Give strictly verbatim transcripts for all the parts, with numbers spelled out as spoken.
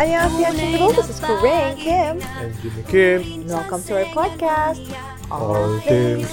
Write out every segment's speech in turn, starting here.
Annyeonghaseyo, Chindro. This is Corinne Kim. And Jimmy Kim. And welcome to our podcast, All Things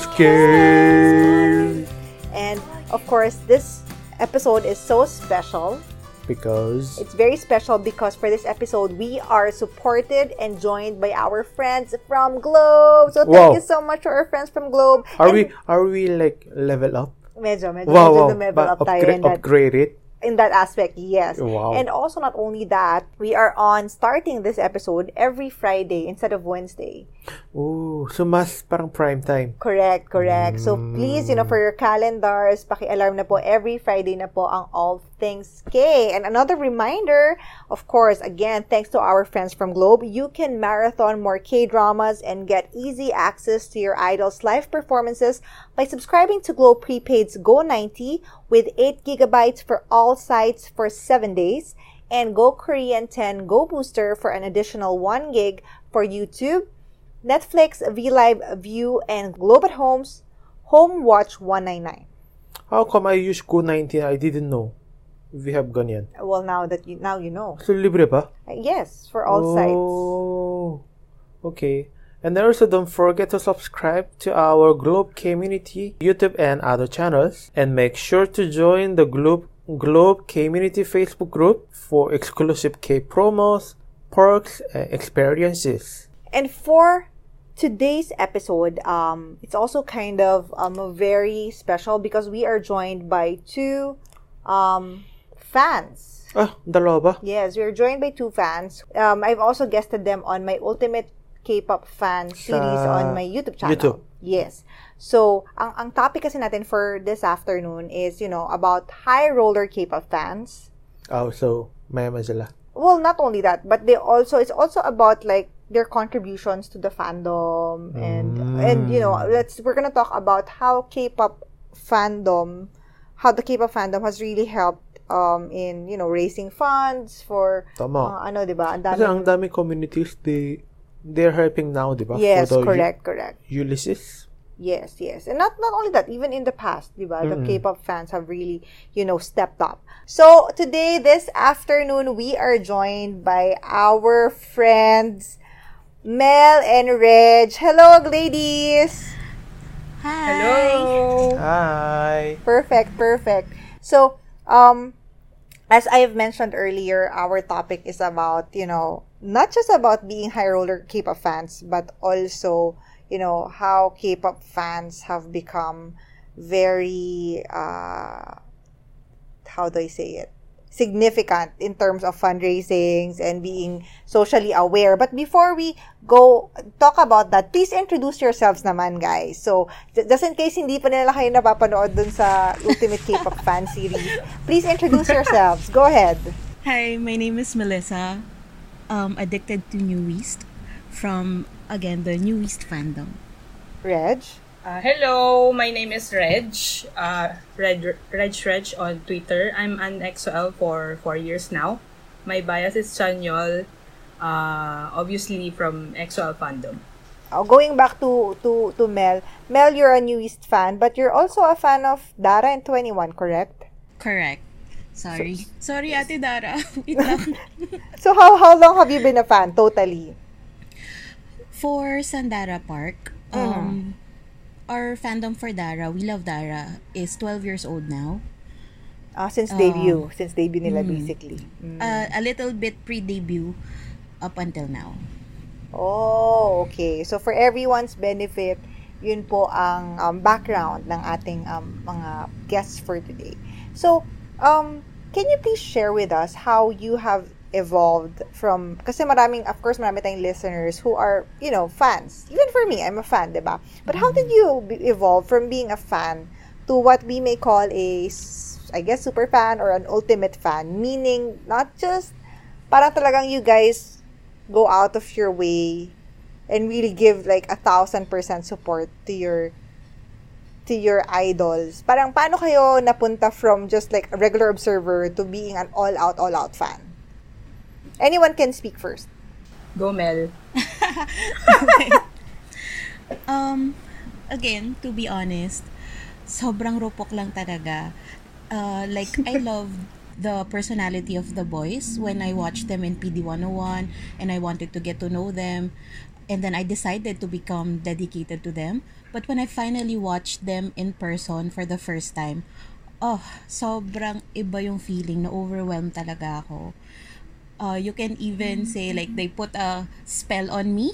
Kim. And of course, this episode is so special. Because? It's very special because for this episode, we are supported and joined by our friends from Globe. So thank wow. you so much to our friends from Globe. Are and we are we like level up? Medyo, medyo, wow, medyo wow. level Ba- up tayo upgra- in that. upgrade it? In that aspect, yes. Wow. And also, not only that, we are on starting this episode every Friday instead of Wednesday. Oh, so mas parang prime time. Correct, correct. Mm. So please, you know, for your calendars, paki-alarm na po, every Friday na po ang All Things K. And another reminder, of course, again, thanks to our friends from Globe, you can marathon more K-dramas and get easy access to your idols' live performances by subscribing to Globe Prepaid's Go ninety with eight gigabytes for all sites for seven days and Go Korean ten Go Booster for an additional one gig for YouTube, Netflix, VLive, View, and Globe at Home's Home Watch one ninety-nine. How come I use Go ninety? I didn't know. We have ganyan. Well, now that you now you know. So libre pa? Uh, Yes, for all oh, sites. Oh, okay. And also don't forget to subscribe to our Globe Community YouTube and other channels. And make sure to join the Globe Globe Community Facebook group for exclusive K promos, perks, and experiences. And for today's episode, um, it's also kind of um very special because we are joined by two um fans. Ah, dalawa ba? Yes, we are joined by two fans. Um, I've also guested them on my Ultimate K-pop Fan series Sa on my YouTube channel. YouTube. Yes. So, ang ang topic kasi natin for this afternoon is, you know, about high roller K-pop fans. Oh, so mayaman sila. Well, not only that, but they also it's also about like their contributions to the fandom and Mm. and you know, let's we're gonna talk about how K-pop fandom, how the K-pop fandom has really helped um in you know raising funds for Tama. uh, ano, 'di ba? Ang Kasi ang dami. dami communities, they they're helping now, di ba? Yes, For the correct, correct. U- Ulysses. Yes, yes. And not not only that, even in the past, di ba? The Mm-mm. K-pop fans have really, you know, stepped up. So, today, this afternoon, we are joined by our friends, Mel and Reg. Hello, ladies! Hi. Hello! Hi. Perfect, perfect. So, um, as I have mentioned earlier, our topic is about, you know, not just about being high roller K-pop fans, but also, you know, how K-pop fans have become very, uh, how do I say it? Significant in terms of fundraisings and being socially aware. But before we go talk about that, please introduce yourselves naman, guys. So, just in case hindi pa nila kayo napapanood dun sa Ultimate K-pop Fan Series, please introduce yourselves. Go ahead. Hi, my name is Melissa. Um, addicted to New East from, again, the New East fandom. Reg? Uh, hello, my name is Reg. Uh, Reg, Reg Reg on Twitter. I'm an X O L for four years now. My bias is Chanyol, uh, obviously from X O L fandom. Oh, going back to, to, to Mel. Mel, you're a New East fan, but you're also a fan of Dara and twenty-one, correct? Correct. Sorry. Sorry, Ate Dara. Wait lang. So, how how long have you been a fan, totally? For Sandara Park, um, our fandom for Dara, we love Dara, is twelve years old now. Ah, since Um, debut. Since debut nila, mm. basically. Mm. Uh, a little bit pre-debut up until now. Oh, okay. So, for everyone's benefit, yun po ang um, background ng ating um, mga guests for today. So, um, can you please share with us how you have evolved from, kasi maraming, of course, marami tayong listeners who are, you know, fans. Even for me, I'm a fan, diba? But how did you be- evolve from being a fan to what we may call a, s- I guess, super fan or an ultimate fan? Meaning, not just, parang talagang you guys go out of your way and really give like a thousand percent support to your to your idols. Parang paano kayo napunta from just like a regular observer to being an all-out, all-out fan? Anyone can speak first. Go Mel. Um, again, to be honest, sobrang rupok lang talaga. Uh, like, I love the personality of the boys when I watched them in P D one oh one, and I wanted to get to know them, and then I decided to become dedicated to them. But when I finally watched them in person for the first time, oh, sobrang iba yung feeling, na overwhelmed talaga ako. Uh, you can even say like they put a spell on me.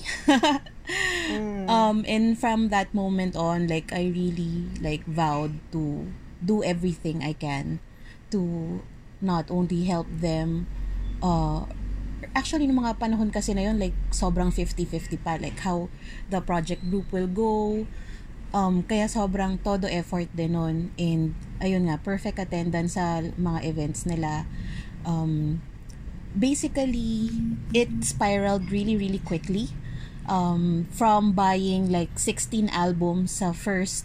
Mm. Um, and from that moment on, like I really like vowed to do everything I can to not only help them. Uh, actually, ng mga panahon kasi na yun, like sobrang fifty-fifty pa, like how the project group will go. Um, kaya sobrang todo effort din nun. And ayun nga, perfect attendance sa mga events nila. Um, basically, it spiraled really, really quickly. Um, from buying like sixteen albums sa first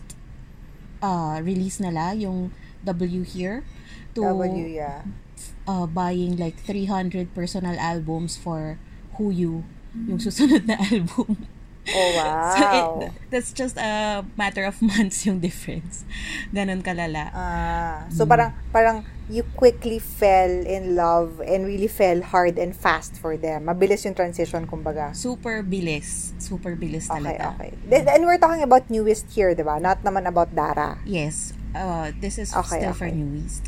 uh, release nila, yung W Here, to W, yeah. uh, buying like three hundred personal albums for Who You, yung susunod na album. Oh, So it, wow. that's just a matter of months yung difference. Ganon kalala. Ah, so parang parang you quickly fell in love and really fell hard and fast for them. Mabilis yung transition, kumbaga. Super bilis. Super bilis Okay, talaga. okay. Then, and we're talking about newest here, di ba? Not naman about Dara. Yes. Uh, this is Okay, still for okay. New East.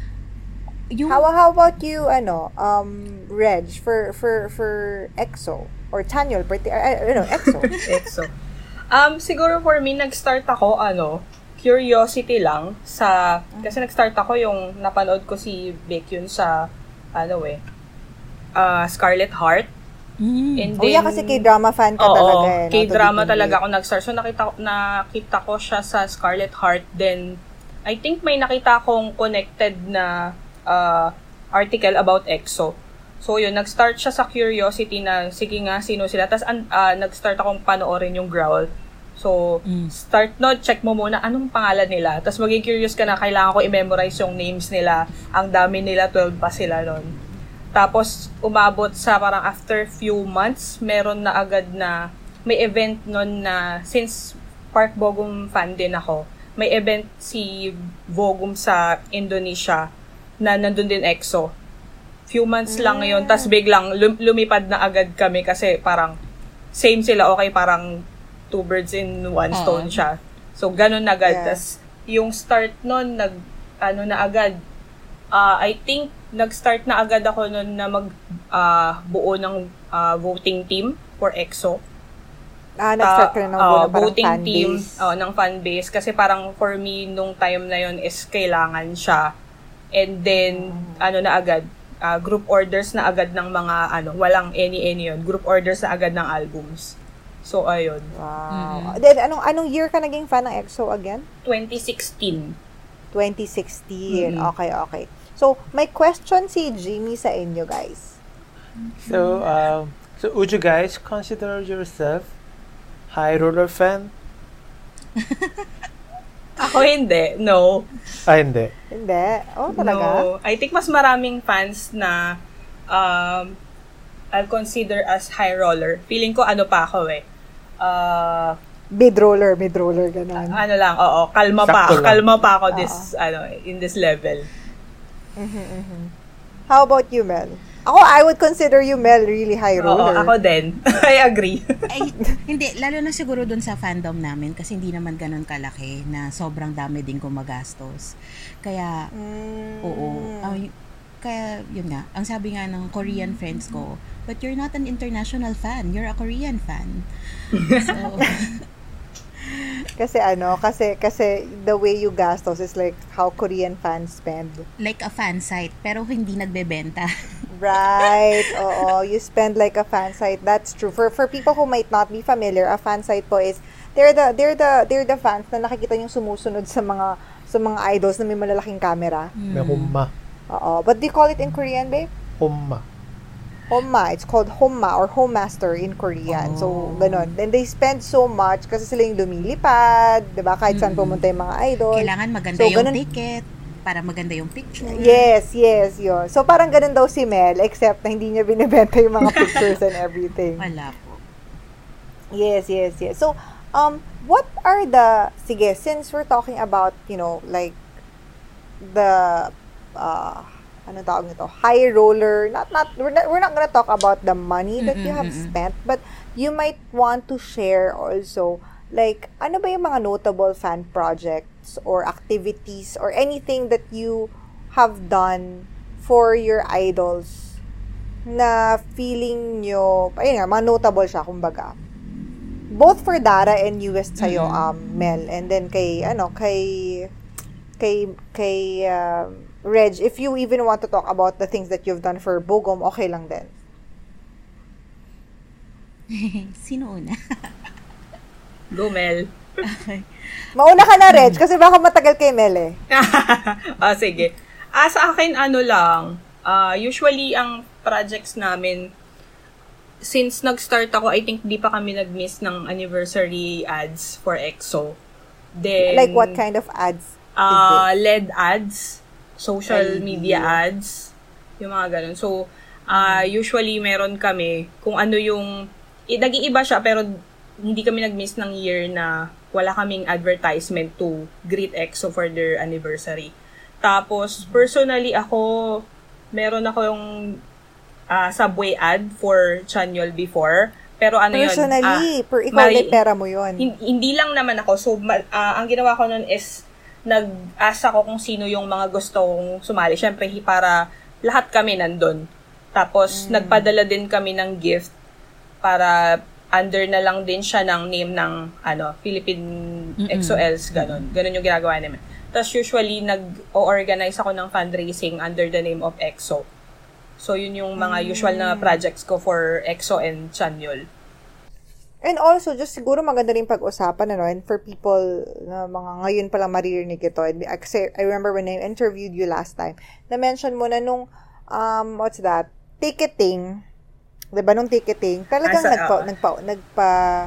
Yung, How how about you, ano, um, Reg, for for for EXO or Chanyol, parti- uh, uh, no, EXO. EXO. Um, siguro for me, nag-start ako, ano, curiosity lang sa, kasi nag-start ako yung napanood ko si Baekhyun sa, ano eh, uh, Scarlet Heart. mm, And Oh, yeah, kasi K-drama fan ka Oo, talaga eh. no, to K-drama begin talaga with. ako nag-start. So, nakita, ko- nakita ko siya sa Scarlet Heart. Then, I think may nakita akong connected na uh, article about EXO. So, yun, nag-start siya sa curiosity na, sige nga, sino sila. Tapos, uh, nag-start akong panoorin yung Growl. So, Mm. start no, check mo muna anong pangalan nila. Tapos, maging curious ka na, kailangan ko i-memorize yung names nila. Ang dami nila, twelve pa sila nun. Tapos, umabot sa parang after few months, meron na agad na, may event nun na, since Park Bogum fan din ako, may event si Bogum sa Indonesia na nandun din EXO. Few months lang ngayon, tas biglang lum- lumipad na agad kami kasi parang same sila, okay, parang two birds in one stone Oo. siya. So, ganun na agad. Yeah. Tas, yung start nun, nag, ano na agad, uh, I think, nag-start na agad ako nun na mag, uh, buo ng uh, voting team for EXO. Ah, nag-start ka na ng uh, buo ng parang voting fan team, base. oh, ng fan base. Kasi parang for me, nung time na yon is kailangan siya. And then, ano na agad, uh, group orders na agad ng mga, ano, walang any-any yun. Group orders na agad ng albums. So, ayun. Wow. Then, anong anong year ka naging fan ng EXO again? twenty sixteen. twenty sixteen. Mm-mm. Okay, okay. So, may question si Jimmy sa inyo, guys. So, um, so would you guys consider yourself High Roller fan? Ako hindi. No. Ah, hindi. Hindi? Oh, talaga? No. I think mas maraming fans na um, I'll consider as high roller. Feeling ko ano pa ako eh. Uh, Mid-roller, mid-roller, ganun. ano lang, oo, kalma pa. Sakto lang. Kalma pa ako this, ano, in this level. How about you, Mel? Ako, I would consider you, Mel, really high Oo, roller. ako din. I agree. Ay, hindi, lalo na siguro dun sa fandom namin kasi hindi naman ganun kalaki na sobrang dami din gumagastos. Kaya, Mm. oo. ah, y- kaya, yun nga, ang sabi nga ng Korean friends ko, but you're not an international fan, you're a Korean fan. So, Kasi ano, kasi, kasi the way you gastos is like how Korean fans spend. like a fan site, pero hindi nagbebenta. Right. Oo. You spend like a fan site. That's true. For for people who might not be familiar, a fan site po is they're the they're the they're the fans na nakikita yung sumusunod sa mga sa mga idols na may malalaking camera. May humma. Oo. What do you call it in Korean, babe? Humma. Homma. It's called Homma or Homemaster in Korean. So, ganun. Then they spend so much kasi sila yung lumilipad, 'di ba? Kahit saan pumunta yung mga idol. Kailangan maganda So, yung ganun- ticket para maganda yung picture. Yes, yes, yun. So, parang ganun daw si Mel, except na hindi niya binibenta yung mga pictures and everything. Wala po. Yes, yes, yes. So, um, what are the, sige, since we're talking about, you know, like, the, uh, ano tawag nito, high roller, not, not, we're not, we're not gonna talk about the money that you have spent, but you might want to share also, like, ano ba yung mga notable fan projects or activities or anything that you have done for your idols na feeling nyo, ayun nga, mga notable siya, kumbaga. Both for Dara and U S sa'yo, um, Mel, and then kay, ano, kay, kay, kay, um, Reg, if you even want to talk about the things that you've done for Bogom, okay lang din. Sino una? Go, Mel. Mauna ka na, Reg, kasi baka matagal kay Mel eh. Ah, sige. Ah, sa akin, ano lang, uh, usually, ang projects namin, since nag-start ako, I think di pa kami nag-miss ng anniversary ads for E X O. Then, Like what kind of ads uh, is this? L E D ads, social L E D. media ads, yung mga ganun. So, uh, usually meron kami kung ano yung, eh, nag-iiba siya pero hindi kami nag-miss ng year na wala kaming advertisement to greet E X O for their anniversary. Tapos, personally ako, meron ako yung uh, Subway ad for Chanyol before. Pero ano yun? Personally, Uh, per ikaw may- may pera mo yun. Hin- hindi lang naman ako. So, ma- ah, ang ginawa ko nun is, nag-ask ako kung sino yung mga gustong sumali. Siyempre, hi- para lahat kami nandun. Tapos, nagpadala din kami ng gift para under na lang din siya ng name ng ano Philippine X O Ls, ganun. Ganun yung ginagawa namin. Tapos, usually, nag-organize ako ng fundraising under the name of E X O. So, yun yung mga usual na projects ko for E X O and Chanyol. And also, just siguro maganda rin pag-usapan, ano, and for people na mga ngayon palang maririnig ito, and kasi I remember when I interviewed you last time, na-mention mo na nung, um, what's that, ticketing, diba, nung ticketing, talagang Ah, sa- nagpa, oo. nagpa, nagpa,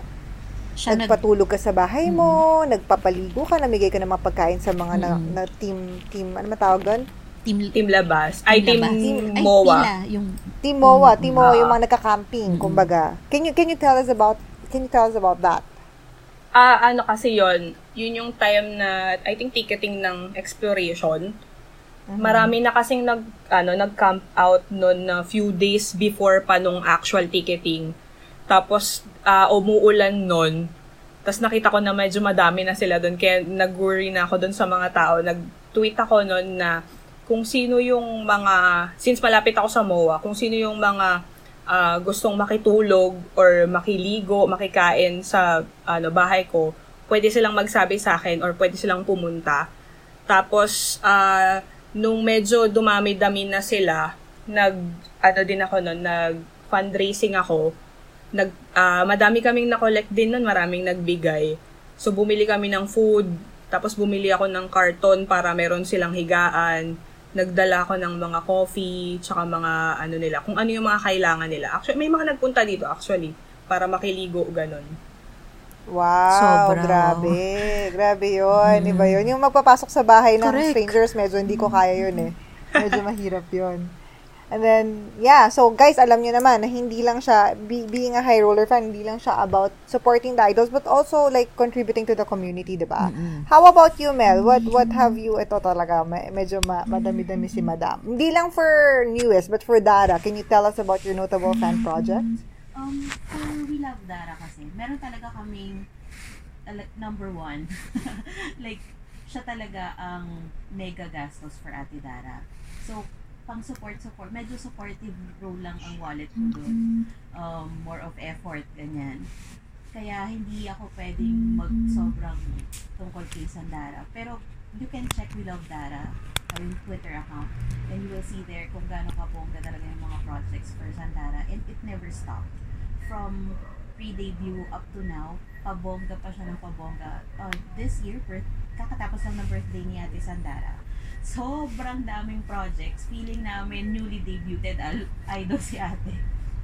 Siya nag- nagpatulog ka sa bahay mo, nagpapaligo ka, namigay ka ng mga pagkain sa mga na, Mm. na team, team, ano matawag doon? Team, Team Labas. Ay, Team, Labas. Team Ay, MOA. pila, yung Team MOA, Team MOA, Ah. yung mga nagka-camping, kumbaga. Can you, can you tell us about, can you tell us about that? Ah, ano kasi yon, yun yung time na, I think, ticketing ng exploration. Marami na kasing nag, ano, nag-camp out noon na few days before pa nung actual ticketing. Tapos, ah, umuulan noon. Tapos nakita ko na medyo madami na sila doon. Kaya nag-worry na ako doon sa mga tao. Nag-tweet ako noon na kung sino yung mga, since malapit ako sa MOA, kung sino yung mga ah, gustong makitulog or makiligo, makikain sa ano bahay ko, pwede silang magsabi sa akin or pwede silang pumunta. Tapos, ah, nung medyo dumami-dami na sila, nag, ano din ako nun, nag-fundraising ako. Nag, ah, madami kaming na-collect din nun, maraming nagbigay. So, bumili kami ng food, tapos bumili ako ng karton para meron silang higaan. Nagdala ako ng mga coffee, tsaka mga ano nila, kung ano yung mga kailangan nila. Actually, may mga nagpunta dito actually, para makiligo, ganun. Wow, Sobra. grabe. Grabe yun. Iba yun. Yung magpapasok sa bahay ng Correct. strangers, medyo hindi ko kaya yun eh. Medyo mahirap yun. And then, yeah. So, guys, alam nyo naman na hindi lang siya, be, being a high roller fan, hindi lang siya about supporting the idols, but also, like, contributing to the community, diba? How about you, Mel? What what have you, ito talaga, me- medyo ma- madami-dami si Madam. Hindi lang for newest, but for Dara. Can you tell us about your notable fan projects? Um, for We Love Dara kasi, meron talaga kaming uh, like, number one. Like, siya talaga ang mega gastos for Ate Dara. So, pang support-support, medyo supportive role lang ang wallet ko doon. Um, more of effort, ganyan. Kaya hindi ako pwedeng mag-sobrang tungkol kay Sandara. Pero, you can check We Love Dara, our Twitter account, and you will see there kung gaano kabongga talaga yung mga projects for Sandara, and it never stopped. From pre-debut up to now, pabongga pa siya ng pabongga. Uh, this year, birth, kakatapos lang ng birthday ni Ate Sandara. Sobrang daming projects. Feeling namin newly debuted al- idol si Ate.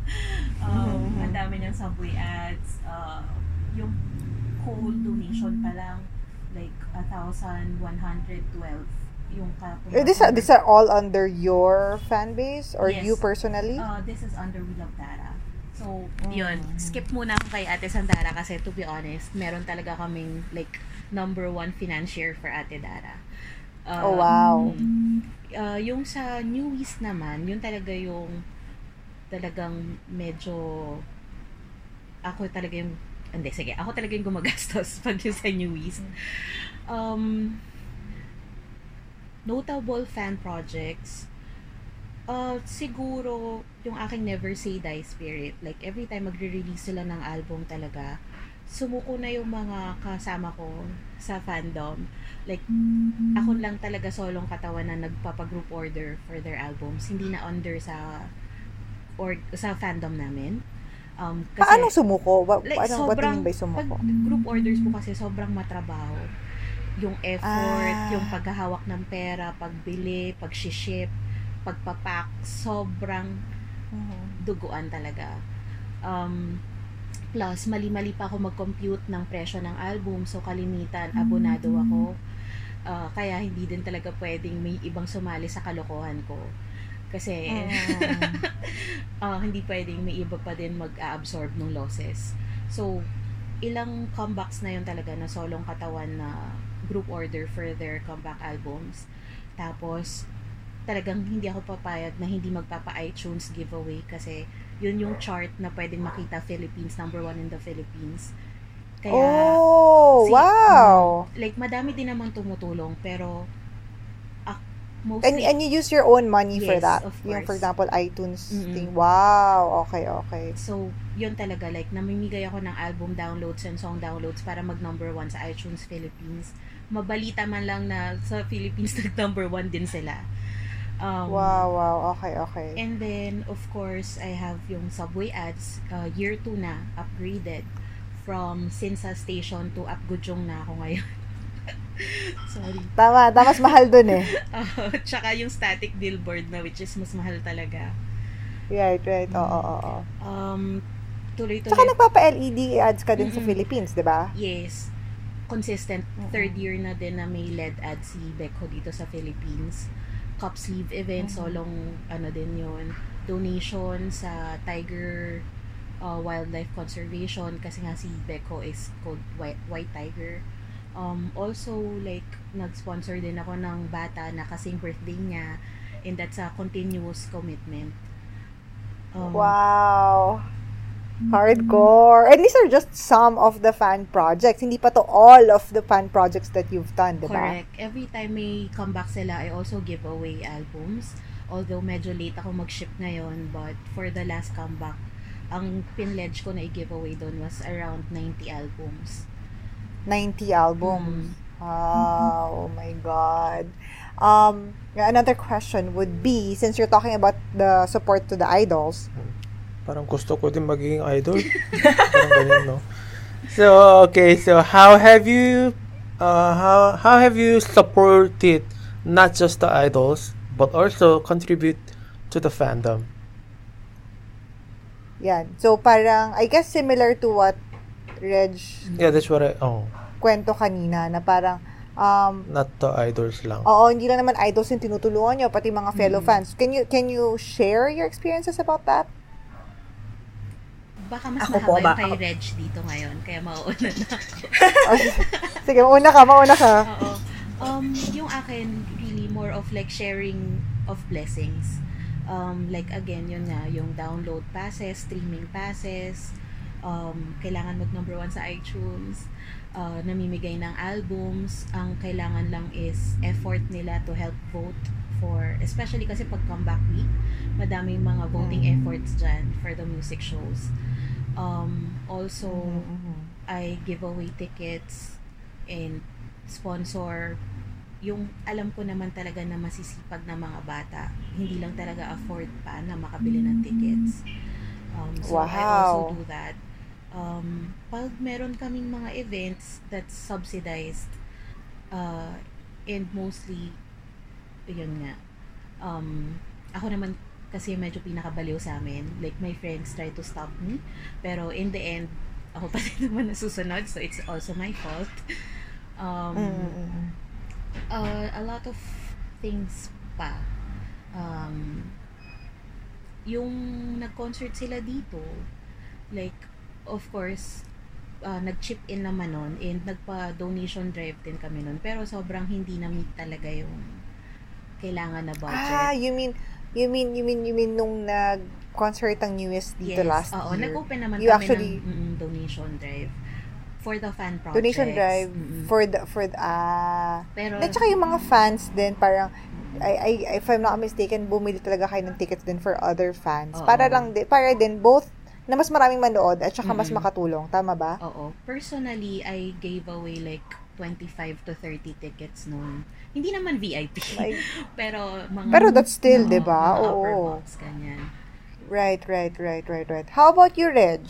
Um, Ang dami niyang Subway ads. Uh, yung cold donation pa lang, like one thousand one hundred twelve yung katulad. Eh, These are, these are all under your fan base? Or Yes. you personally? Uh, this is under We Love Dara. So, yun. Skip muna ako kay Ate Sandara kasi to be honest, meron talaga kaming like number one financier for Ate Dara. Oh, Uh, wow. mm, uh, yung sa Newies naman, yun talaga yung talagang medyo ako talaga yung hindi, sige, ako talaga yung gumagastos pag yung sa Newies. Um, notable fan projects, uh, siguro yung aking Never Say Die Spirit. Like, every time magre-release sila ng album talaga, sumuko na yung mga kasama ko sa fandom. Like, ako lang talaga solong katawan na nagpapagroup order for their albums. Hindi na under sa or sa fandom namin. Um, Paano kasi, sumuko? What, like, ano, what do you mean sobrang, by pag sumuko? group orders po kasi sobrang matrabaho. Yung effort, Ah. yung paghahawak ng pera, pagbili, pag-ship, pagpapak, sobrang Mhm. duguan talaga. Um, plus, mali-mali pa ako mag-compute ng presyo ng album. So, kalimitan, abonado ako. Uh, kaya hindi din talaga pwedeng may ibang sumali sa kalokohan ko. Kasi, Mm. uh, hindi pwedeng may iba pa din mag-absorb ng losses. So, ilang comebacks na yun talaga na solong katawan na group order for their comeback albums. Tapos, talagang hindi ako papayag na hindi magpapa-iTunes giveaway kasi yun yung chart na pwedeng makita Philippines, number one in the Philippines. Kaya, Oh, si, wow. mm, like, madami din namang tumutulong, pero, ah, And, mostly, and you use your own money for yes, that? of Yung, for course. example, iTunes Mm-mm. thing. Wow. Okay, okay. So, yun talaga, like, namimigay ako ng album downloads and song downloads para mag number one sa iTunes Philippines. Mabalita man lang na sa Philippines nag number one din sila. Um, Wow, wow. Okay, okay. And then, of course, I have yung Subway ads. Uh, year two na, upgraded. From Sinsa Station to Apgujeong na ako ngayon. Sorry. Tama, tama. Mas mahal dun eh. Uh, tsaka yung static billboard na, which is mas mahal talaga. Right, right. Oo, oo, oo. Um, tuloy-tuloy. Tsaka nagpapa-L E D ads ka din sa Mm-mm. Philippines, di ba? Yes. Consistent. Mm-mm. Third year na din na may L E D ad si Beko dito sa Philippines. Cup sleeve event, Mhm. solong ano din yun. Donation sa Tiger uh, Wildlife Conservation kasi nga si Beko is called White, White Tiger. Um, also, like, nag-sponsor din ako ng bata na kasing birthday niya, and that's a continuous commitment. Um, Wow. Hardcore. And these are just some of the fan projects. Hindi pa to all of the fan projects that you've done, di ba? Correct. Every time may comeback sila, I also give away albums. Although medyo late ako mag-ship ngayon, but for the last comeback, ang pinledge ko na i-giveaway doon was around ninety albums. ninety albums. Mm. Wow. Oh my God. Um, another question would be, since you're talking about the support to the idols, Parang gusto ko din maging idol. Parang ganyan, no? So, okay. So, how have you, uh, how, how have you supported not just the idols, but also contribute to the fandom? yan. So, parang, I guess similar to what Reg Yeah, that's what I, oh, kwento kanina, na parang, um, not the idols lang. oo, hindi lang naman idols yung tinutulungan nyo, pati mga fellow Mm. fans. Can you, can you share your experiences about that? Baka mas Ako po, mahaba ba- yung kay Reg dito ngayon, kaya mauuna na ako. Oh, sige, mauna ka, mauna ka. Oo. Um, yung akin, really more of like sharing of blessings. Um, like again, yun nga, yung download passes, streaming passes, um, kailangan mag number one sa iTunes, uh, namimigay ng albums, ang kailangan lang is effort nila to help vote for, especially kasi pag comeback week, madaming mga voting Mm. efforts dyan for the music shows. Um, also, Mhm. I give away tickets and sponsor yung alam ko naman talaga na masisipag na mga bata, hindi lang talaga afford pa na makabili ng tickets. Um, so I also Wow. do that. Um, pag meron kaming mga events that's subsidized, uh, and mostly, yun nga, um, ako naman kasi medyo pinakabaliw sa amin. Like, my friends try to stop me, pero in the end, ako pa din naman nasusunod, so it's also my fault. Um, Mm-mm. uh, a lot of things pa. Um, yung nag-concert sila dito, like, of course, uh, nag-chip in naman nun and nagpa-donation drive din kami nun. Pero sobrang hindi na-meet talaga yung kailangan na budget. Ah, you mean, you mean, you mean, you mean nung nag-concert ang newest dito yes. last Oo, year? nag-open naman you kami actually, ng mm, donation drive for the fan projects. Donation drive mm-hmm. for the, for the, ah. Pero, at saka yung mga fans din, parang, I, I, if I'm not mistaken, bumili talaga kayo ng tickets din for other fans. Oo. Para lang din, para din both na mas maraming manood at saka mas Mm-mm. makatulong. Tama ba? Oo. Personally, I gave away like twenty-five to thirty tickets noon. Hindi naman V I P. Like, pero mga... pero that's still, oo, di ba? mga upper Oo. box, ganyan. Right, right, right, right, right. How about you, Reg?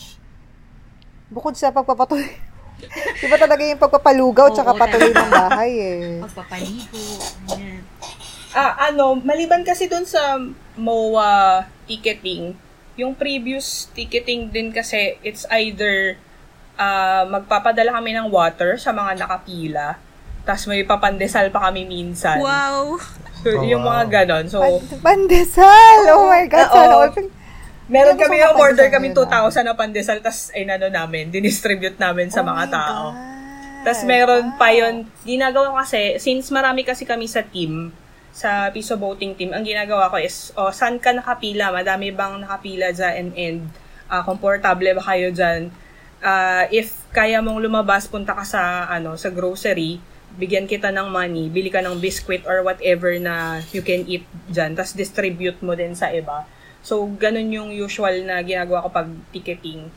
Bukod sa pagpapatuloy. Di ba talaga yung pagpapalugaw Oo, tsaka patuloy ng talaga. bahay eh. Pagpapaligo, ganyan. Ah, ano, maliban kasi dun sa M O A ticketing, yung previous ticketing din kasi, it's either uh, magpapadala kami ng water sa mga nakapila, tas may papandesal pa kami minsan. Wow! So, Oh, yung wow. mga ganon. So, Pan- pandesal! Oh my God! Oo. Sana all. meron Hindi ako kami sa yung order pandesal kami ngayon, two thousand na pandesal, tas ay nano namin, dinistribute namin sa Oh mga my tao. God. Tas meron pa Wow. yun, ginagawa kasi, since marami kasi kami sa team, sa piso voting team, ang ginagawa ko is, oh, saan ka nakapila? Madami bang nakapila dyan? And, and uh, komportable ba kayo dyan? Uh, if kaya mong lumabas, punta ka sa, ano, sa grocery, bigyan kita ng money, bili ka ng biscuit or whatever na you can eat dyan, tas distribute mo din sa iba. So, ganun yung usual na ginagawa ko pag ticketing.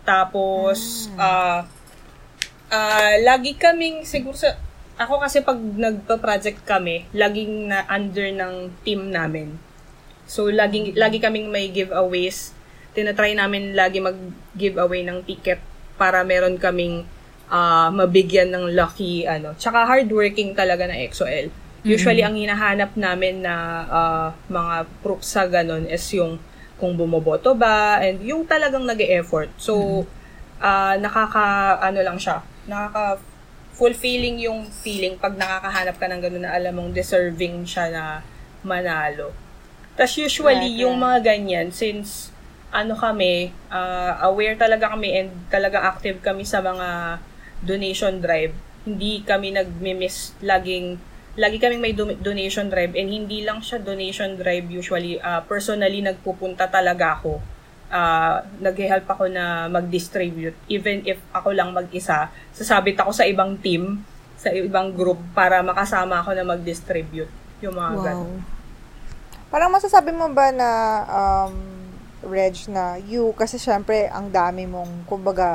Tapos, ah, uh, uh, lagi kaming, siguro sa, ako kasi pag nagpa-project kami, laging na under ng team namin. So, laging, lagi kaming may giveaways. Tinatry namin lagi mag-giveaway ng ticket para meron kaming uh, mabigyan ng lucky, ano. Tsaka hardworking talaga na X O L. Usually, mm-hmm. ang hinahanap namin na uh, mga proof sa ganun is yung kung bumoboto ba and yung talagang nag-e-effort. So, uh, nakaka, ano lang siya, nakaka fulfilling yung feeling pag nakakahanap ka ng gano'n na alam mong deserving siya na manalo. Tapos usually, Right, yung right. mga ganyan, since ano kami, uh, aware talaga kami and talaga active kami sa mga donation drive, hindi kami nag-miss laging, lagi kaming may do- donation drive and hindi lang siya donation drive usually, uh, personally nagpupunta talaga ako. Uh, nag-help ako na mag-distribute. Even if ako lang mag-isa, sasabit ako sa ibang team, sa ibang group, para makasama ako na mag-distribute. Yung mga Wow. ganun. Parang masasabi mo ba na, um, Reg, na you, kasi syempre, ang dami mong, kumbaga,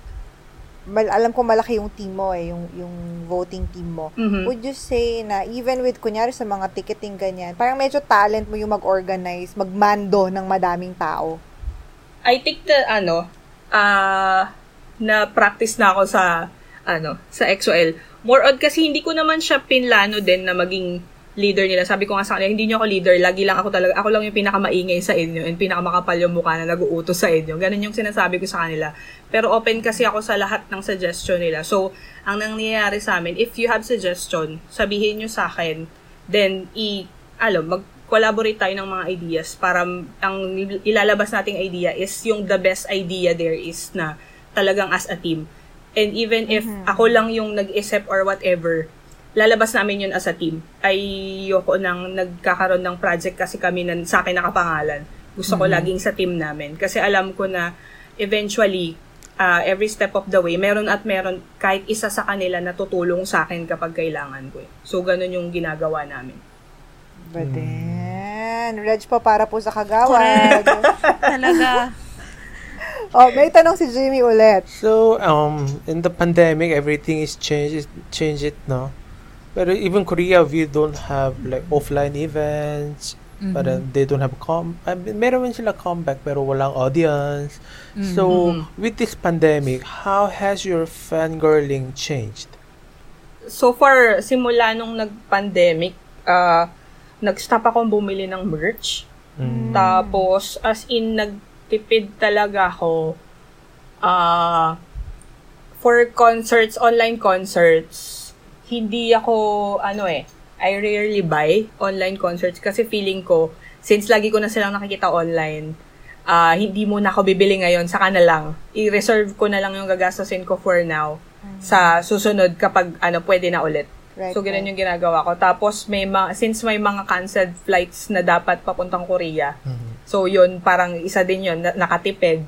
mal- alam ko malaki yung team mo eh, yung, yung voting team mo. Mhm. Would you say na, even with, kunyari sa mga ticketing ganyan, parang medyo talent mo yung mag-organize, magmando ng madaming tao? I think that, ano, ah, na-practice na ako sa, ano, sa X O L. More on kasi hindi ko naman siya pinlano din na maging leader nila. Sabi ko nga sa kanila, hindi niyo ako leader. Lagi lang ako talaga, ako lang yung pinakamaingay sa inyo and pinakamakapal yung mukha na nag-uutos sa inyo. Ganun yung sinasabi ko sa kanila. Pero open kasi ako sa lahat ng suggestion nila. So, ang nangyayari sa amin, if you have suggestion, sabihin nyo sa akin, then, i, alam, mag-collaborate tayo ng mga ideas para ang ilalabas nating idea is yung the best idea there is na talagang as a team. And even if Mhm. ako lang yung nag-isip or whatever, lalabas namin yun as a team. Ayoko nang nagkakaroon ng project kasi kami na, sa akin nakapangalan. Gusto ko Mhm. laging sa team namin. Kasi alam ko na eventually, uh, every step of the way, meron at meron kahit isa sa kanila na tutulong sa akin kapag kailangan ko. Eh. So, ganun yung ginagawa namin. But then, Reg pa para po sa kagawad. Talaga. Oh, may tanong si Jimmy ulit. So, um, in the pandemic, everything is changed, change it, no? But even Korea, we don't have like offline events. Mhm. But uh, they don't have com. I mean, meron man sila comeback pero walang audience. So, with this pandemic, how has your fangirling changed? So far, simula nung nag-pandemic, uh, nag-stop akong bumili ng merch. Mm. Tapos, as in, nagtipid talaga ako uh, for concerts, online concerts, hindi ako, ano eh, I rarely buy online concerts kasi feeling ko, since lagi ko na silang nakikita online, ah hindi muna ako bibili ngayon, saka na lang. I-reserve ko na lang yung gagastusin ko for now sa susunod kapag ano pwede na ulit. Right, So, ganun right. yung ginagawa ko. Tapos, may ma- since may mga canceled flights na dapat papuntang Korea, so yun, parang isa din yun, na- nakatipid.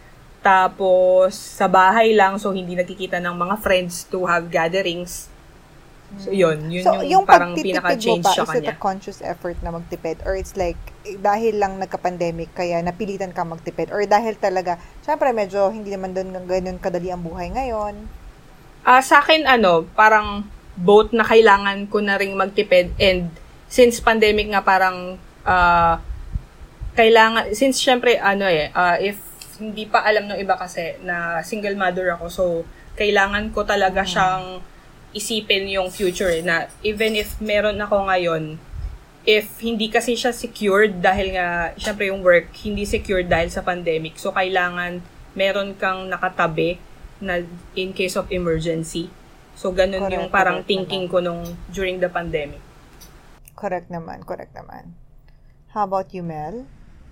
Tapos, sa bahay lang, so hindi nagkikita ng mga friends to have gatherings. So, yun, yun So, yung, yung parang pagtitipid mo pinaka-change pa, sa is it kanya. a conscious effort na magtipid? Or it's like, eh, dahil lang nagka-pandemic, kaya napilitan ka magtipid? Or dahil talaga, syempre medyo hindi naman doon ganun kadali ang buhay ngayon? Ah, sa akin, ano, parang both na kailangan ko na ring magtipid and since pandemic nga parang ah, kailangan, since syempre, ano eh, ah, if hindi pa alam ng iba kasi na single mother ako, so kailangan ko talaga siyang isipin yung future eh, na even if meron ako ngayon, if hindi kasi siya secured dahil nga, syempre yung work, hindi secured dahil sa pandemic, so kailangan meron kang nakatabi na in case of emergency. So, ganun Correct, yung parang correct thinking ko nung during the pandemic. Correct naman, correct naman. How about you, Mel?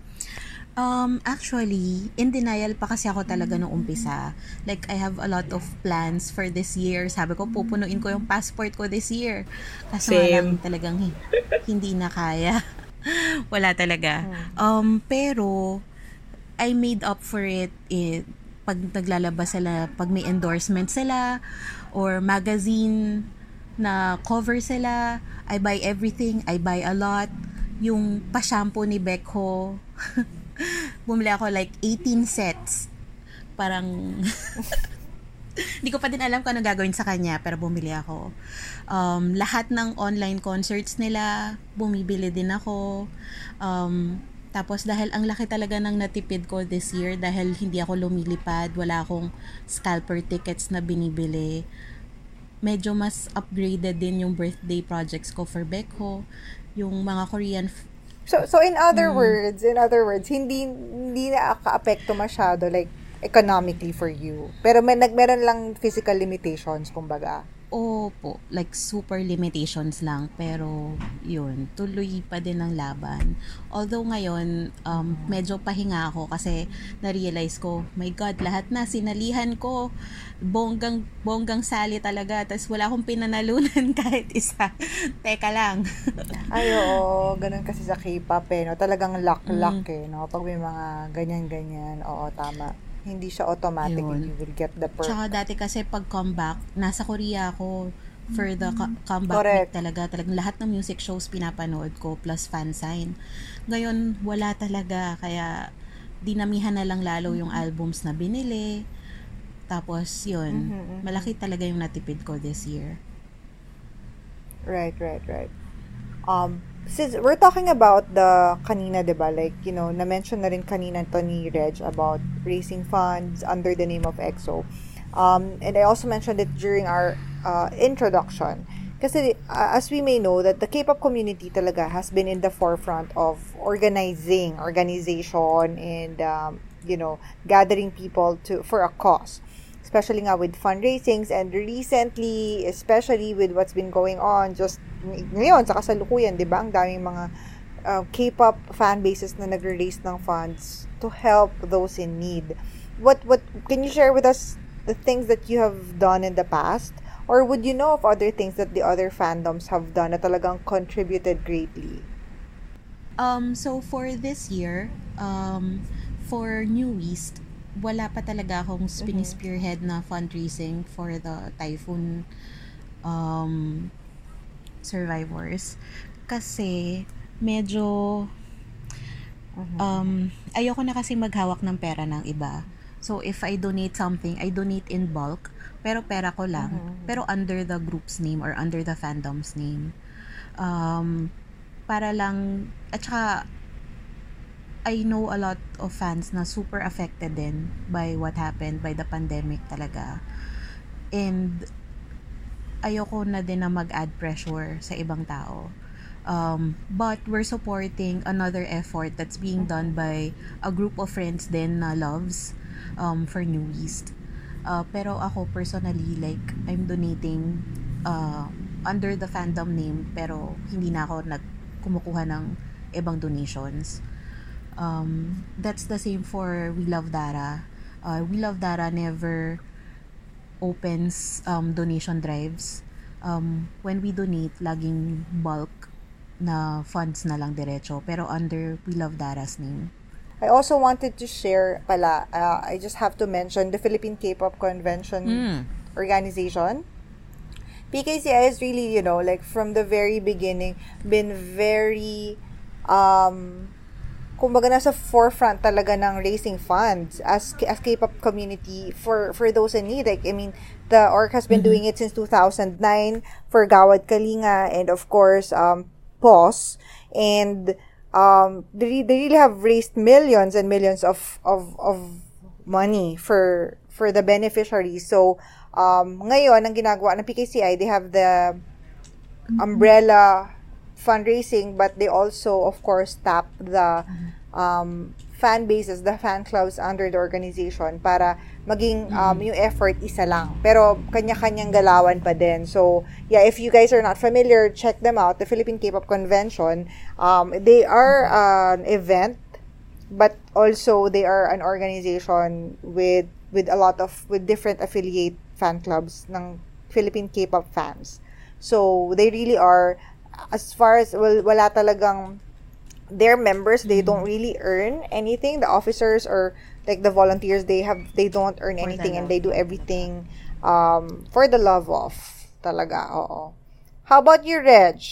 Um, actually, in denial pa kasi ako talaga nung umpisa. Like, I have a lot of plans for this year. Sabi ko, pupunuin ko yung passport ko this year. Kaso nga lang, Same. talagang hi- hindi na kaya. Wala talaga. Um, pero, I made up for it eh, pag naglalabas sila, pag may endorsement sila, or magazine na cover sila, I buy everything, I buy a lot. Yung pa-shampoo ni Becco, bumili ako like eighteen sets. Parang, hindi ko pa din alam kung ano gagawin sa kanya, pero bumili ako. Um, lahat ng online concerts nila, bumibili din ako. Um, tapos dahil ang laki talaga ng natipid ko this year, dahil hindi ako lumilipad, wala akong scalper tickets na binibili, medyo mas upgraded din yung birthday projects ko for Becco. Yung mga Korean f- So, so in other words, in other words, hindi hindi nakaka-apekto masyado like economically for you. Pero may nagmeron lang physical limitations kumbaga. Opo, like super limitations lang, pero yun, tuloy pa din ang laban. Although ngayon, um, medyo pahinga ako kasi na-realize ko, my God, lahat na sinalihan ko, bonggang, bonggang sali talaga, tapos wala akong pinanalunan kahit isa. Teka lang. Ay, oo, ganun kasi sa K-pop eh, no? Talagang luck-luck eh, no? Pag may mga ganyan-ganyan, oo, tama. Hindi siya automatic Yun. and you will get the perk. Tsaka dati kasi pag comeback, nasa Korea ako for the co- comeback Correct. week talaga. Talagang lahat ng music shows pinapanood ko plus fan sign. Ngayon, wala talaga. Kaya dinamihan na lang lalo yung albums na binili. Tapos, yun. Mhm, mhm. Malaki talaga yung natipid ko this year. Right, right, right. Um, since we're talking about the kanina, diba? Like, you know, na-mention na rin kanina to ni Reg about raising funds under the name of E X O. Um, and I also mentioned it during our uh, introduction. Kasi uh, as we may know that the K-pop community talaga has been in the forefront of organizing, organization, and um, you know, gathering people to for a cause. Especially nga with fundraisings, and recently, especially with what's been going on just ngayon sa kasalukuyan, di ba? Ang daming mga uh, K-pop fan bases na nagre-raise ng funds to help those in need. What what can you share with us the things that you have done in the past? Or would you know of other things that the other fandoms have done na talagang contributed greatly? Um, so for this year, um, for New East, wala pa talaga akong spearhead na fundraising for the typhoon um, survivors. Kasi medyo um, ayoko na kasi maghawak ng pera ng iba. So if I donate something, I donate in bulk, pero pera ko lang, pero under the group's name or under the fandom's name. Um, para lang, at saka I know a lot of fans na super affected din by what happened, by the pandemic talaga. And ayoko na din na mag-add pressure sa ibang tao. Um, but we're supporting another effort that's being done by a group of friends din na loves um, for New East. Uh, pero ako personally, like, I'm donating uh, under the fandom name, pero hindi na ako nag kumukuha ng ibang donations. Um, that's the same for We Love Dara. Uh, We Love Dara never opens um, donation drives. Um, when we donate, laging bulk na funds na lang diretso. Pero under We Love Dara's name. I also wanted to share pala, uh, I just have to mention the Philippine K-pop Convention Mm. organization. P K C I is really, you know, like from the very beginning, been very, um, kumbaga nasa forefront talaga ng raising funds as as K-pop community for for those in need. Like, I mean, the org has been doing it since two thousand nine for Gawad Kalinga and of course, um, P O S. And um, they, they really have raised millions and millions of, of, of money for, for the beneficiaries. So, um, ngayon, ang ginagawa ng P K C I, they have the umbrella fundraising, but they also, of course, tap the um, fan bases, the fan clubs under the organization para maging um, yung effort isa lang. Pero kanya-kanyang galawan pa din. So, yeah, if you guys are not familiar, check them out. The Philippine K-pop Convention, um, they are uh, an event, but also they are an organization with with a lot of, with different affiliate fan clubs ng Philippine K-pop fans. So, they really are, as far as, well, wala talagang, their members, they don't really earn anything. The officers or like the volunteers, they have, they don't earn For the anything and love. they do everything um, for the love of. Talaga, oo. How about you, Reg?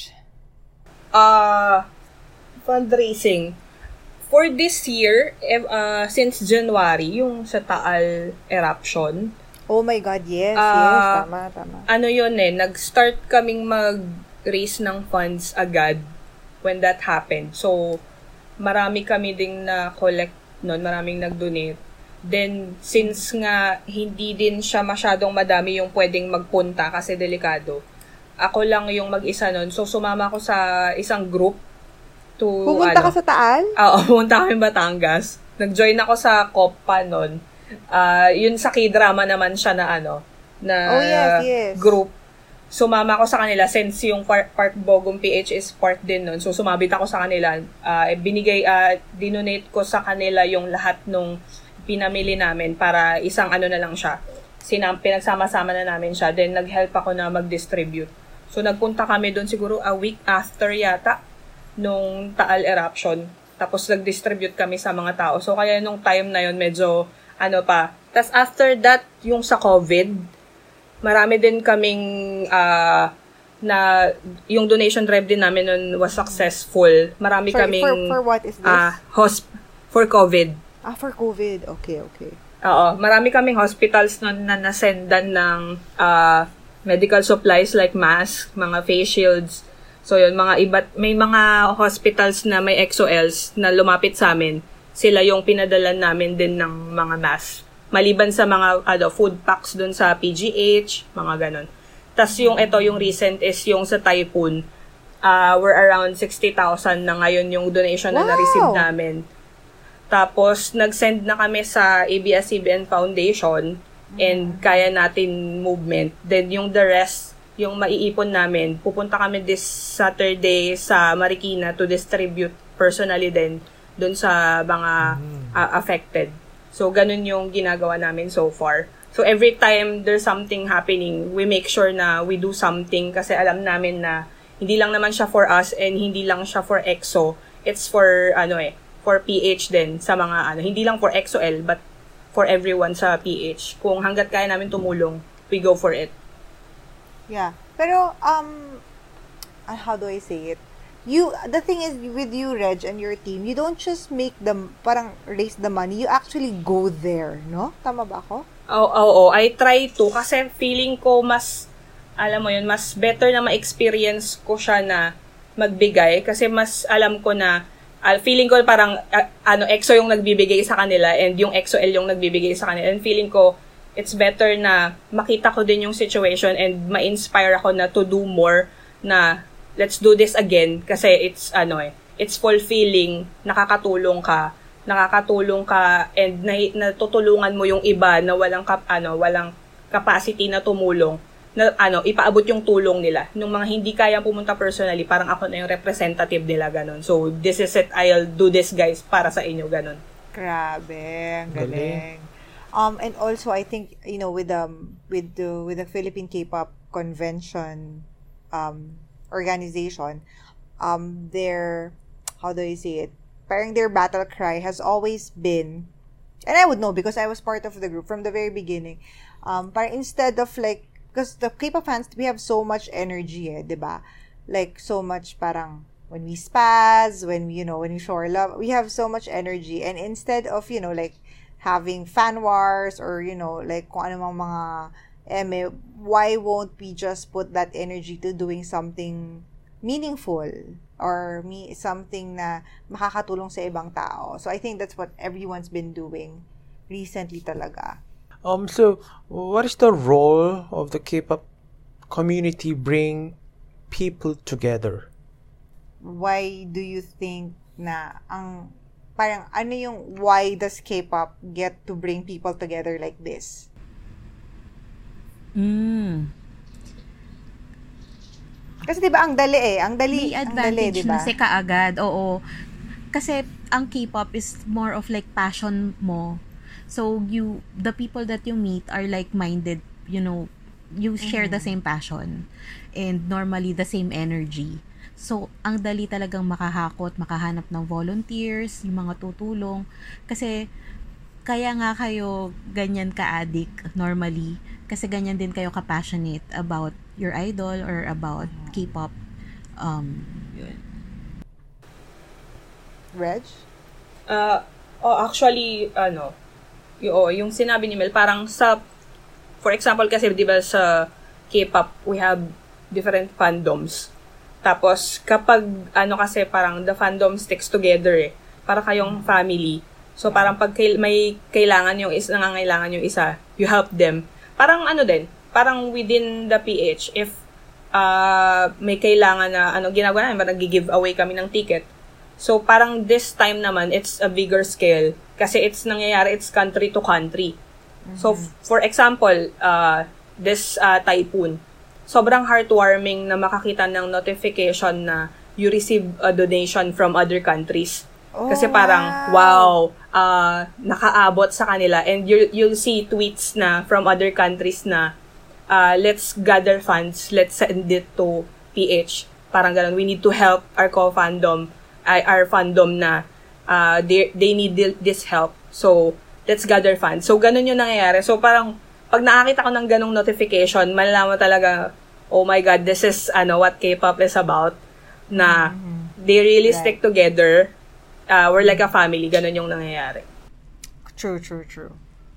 Uh, fundraising. For this year, eh, uh, since January, yung sa Taal eruption, Oh my God, yes, yes. Ah, Tama, tama. ano yun eh, nag-start kaming mag-raise ng funds agad when that happened. So, marami kami ding na-collect nun, maraming nag-donate. Then, since nga hindi din siya masyadong madami yung pwedeng magpunta kasi delikado, ako lang yung mag-isa nun. So, sumama ako sa isang group to, Pumunta ano, ka sa Taal? Oo, pumunta kami Batangas. Nag-join ako sa Copa nun. Ah, yun sa K-drama naman siya na ano, na Oh, yes, yes. group. Sumama ako sa kanila since yung Park, Park Bogong P H is part din nun. So, sumabit ako sa kanila. Uh, binigay, uh, dinonate ko sa kanila yung lahat nung pinamili namin para isang ano na lang siya. Sinam, pinagsama-sama na namin siya. Then, nag-help ako na mag-distribute. So, nagpunta kami doon siguro a week after yata nung Taal eruption. Tapos, nag-distribute kami sa mga tao. So, kaya nung time na yun, medyo ano pa. Tapos, after that, yung sa COVID, marami din kaming uh, na yung donation drive din namin nun was successful. Marami For, kaming for, for what is this? ah, hosp- for COVID. ah, for COVID. Okay, okay. Oo, marami kaming hospitals nun na nasendan ng ah, medical supplies like mask, mga face shields. So yun, mga iba't may mga hospitals na may X O Ls na lumapit sa amin. Sila yung pinadala namin din ng mga mask. Maliban sa mga ano, food packs dun sa P G H, mga ganon. Tapos yung ito, yung recent is yung sa Typhoon. Uh, we're around sixty thousand na ngayon yung donation na Wow! na-receive namin. Tapos, nag-send na kami sa A B S C B N Foundation and Kaya Natin Movement. Then yung the rest, yung maiipon namin, pupunta kami this Saturday sa Marikina to distribute personally din dun sa mga uh, affected. So, ganun yung ginagawa namin so far. So, every time there's something happening, we make sure na we do something kasi alam namin na hindi lang naman siya for us and hindi lang siya for E X O. It's for, ano eh, for P H din sa mga, ano, hindi lang for X O L, but for everyone sa P H. Kung hanggat kaya namin tumulong, we go for it. Yeah. Pero, um, uh, how do I say it? You, the thing is, with you, Reg, and your team, you don't just make them, parang raise the money, you actually go there, no? Tama ba ako? Oo, oo, oo. I try to kasi feeling ko mas, alam mo yun, mas better na ma-experience ko siya na magbigay kasi mas alam ko na, uh, feeling ko parang, uh, ano, E X O yung nagbibigay sa kanila and yung X O L yung nagbibigay sa kanila. And feeling ko, it's better na makita ko din yung situation and ma-inspire ako na to do more na let's do this again kasi it's ano eh it's fulfilling, nakakatulong ka nakakatulong ka and na, natutulungan mo yung iba na walang kap, ano walang capacity na tumulong na ano, ipaabot yung tulong nila. Nung mga hindi kayang pumunta personally, parang ako na yung representative nila, ganun. So, this is it, I'll do this, guys, para sa inyo, ganun. Grabe, ang galing. Um, and also, I think, you know, with um with the with the Philippine K-pop convention um organization, um, their, how do I say it? Parang their battle cry has always been, and I would know because I was part of the group from the very beginning. Um, parang instead of like, because the K-pop fans, we have so much energy, eh, diba? Like, so much parang, when we spaz, when we, you know, when we show our love, we have so much energy. And instead of, you know, like, having fan wars or, you know, like, kung ano mang mga eme, why won't we just put that energy to doing something meaningful or me something na makakatulong sa ibang tao? So, I think that's what everyone's been doing recently talaga. Um, so, what is the role of the K-pop community bring people together? Why do you think na ang parang ano yung why does K-pop get to bring people together like this? Mm. Kasi 'di ba ang dali eh, ang dali, May ang dali, advantage 'di ba? na si kaagad, oo. Kasi ang K-pop is more of like passion mo. So you, the people that you meet are like-minded, you know, you share the same passion and normally the same energy. So, ang dali talagang makahakot, makahanap ng volunteers, yung mga tutulong. Kasi, kaya nga kayo ganyan ka-addict normally. Kasi ganyan din kayo ka-passionate about your idol or about K-pop. Um, yun. Reg? Uh, oh, actually, ano, y- oh, yung sinabi ni Mel, parang sa, for example, kasi di ba sa K-pop, we have different fandoms. Tapos, kapag, ano kasi, parang the fandom sticks together eh. Para kayong family. So, parang pag kail- may kailangan yung isa, nangangailangan yung isa, you help them. Parang ano din, parang within the P H, if uh, may kailangan na, ano, ginagawa namin, parang nag-give away kami ng ticket. So, parang this time naman, it's a bigger scale. Kasi it's nangyayari, it's country to country. Mm-hmm. So, f- for example, uh, this uh, typhoon, sobrang heartwarming na makakita ng notification na you receive a donation from other countries. Oh, Kasi parang, wow, uh, nakaabot sa kanila. And you, you'll see tweets na from other countries na, uh, let's gather funds, let's send it to P H. Parang ganun, we need to help our co-fandom, uh, our fandom na uh, they, they need this help. So, let's gather funds. So, ganun yung nangyayari. So, parang, pag nakakita ko ng ganong notification, malalaman talaga, oh my God, this is ano what K-pop is about, na mm-hmm. they really right. stick together. Uh, we're like a family. Ganon yung nangyayari. True, true, true.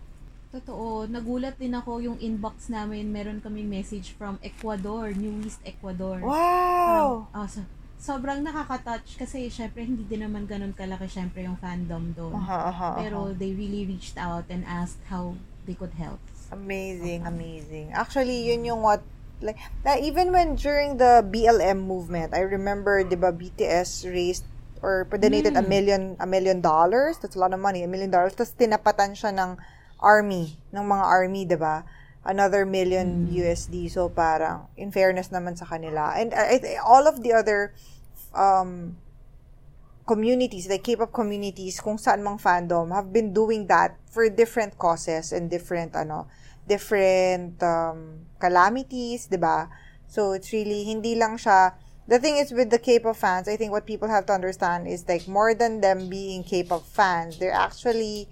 Totoo. Nagulat din ako yung inbox namin. Meron kaming message from Ecuador, New East, Ecuador. Wow! Um, oh, so, sobrang nakaka-touch kasi syempre hindi din naman ganun kalaki syempre yung fandom doon. Uh-huh, uh-huh, Pero uh-huh. they really reached out and asked how they could help. Amazing, amazing. Actually, yun yung what, like, na even when during the B L M movement, I remember, di ba, B T S raised or donated mm. a million, a million dollars. That's a lot of money, a million dollars. Tapos tinapatan siya ng army, ng mga army, di ba? Another million mm. U S D. So, parang, in fairness naman sa kanila. And I, I, all of the other um, communities, like K-pop communities, kung saan mang fandom, have been doing that for different causes and different, ano, different um, calamities, diba? So, it's really, hindi lang siya, the thing is with the K-pop fans, I think what people have to understand is like more than them being K-pop fans, they're actually,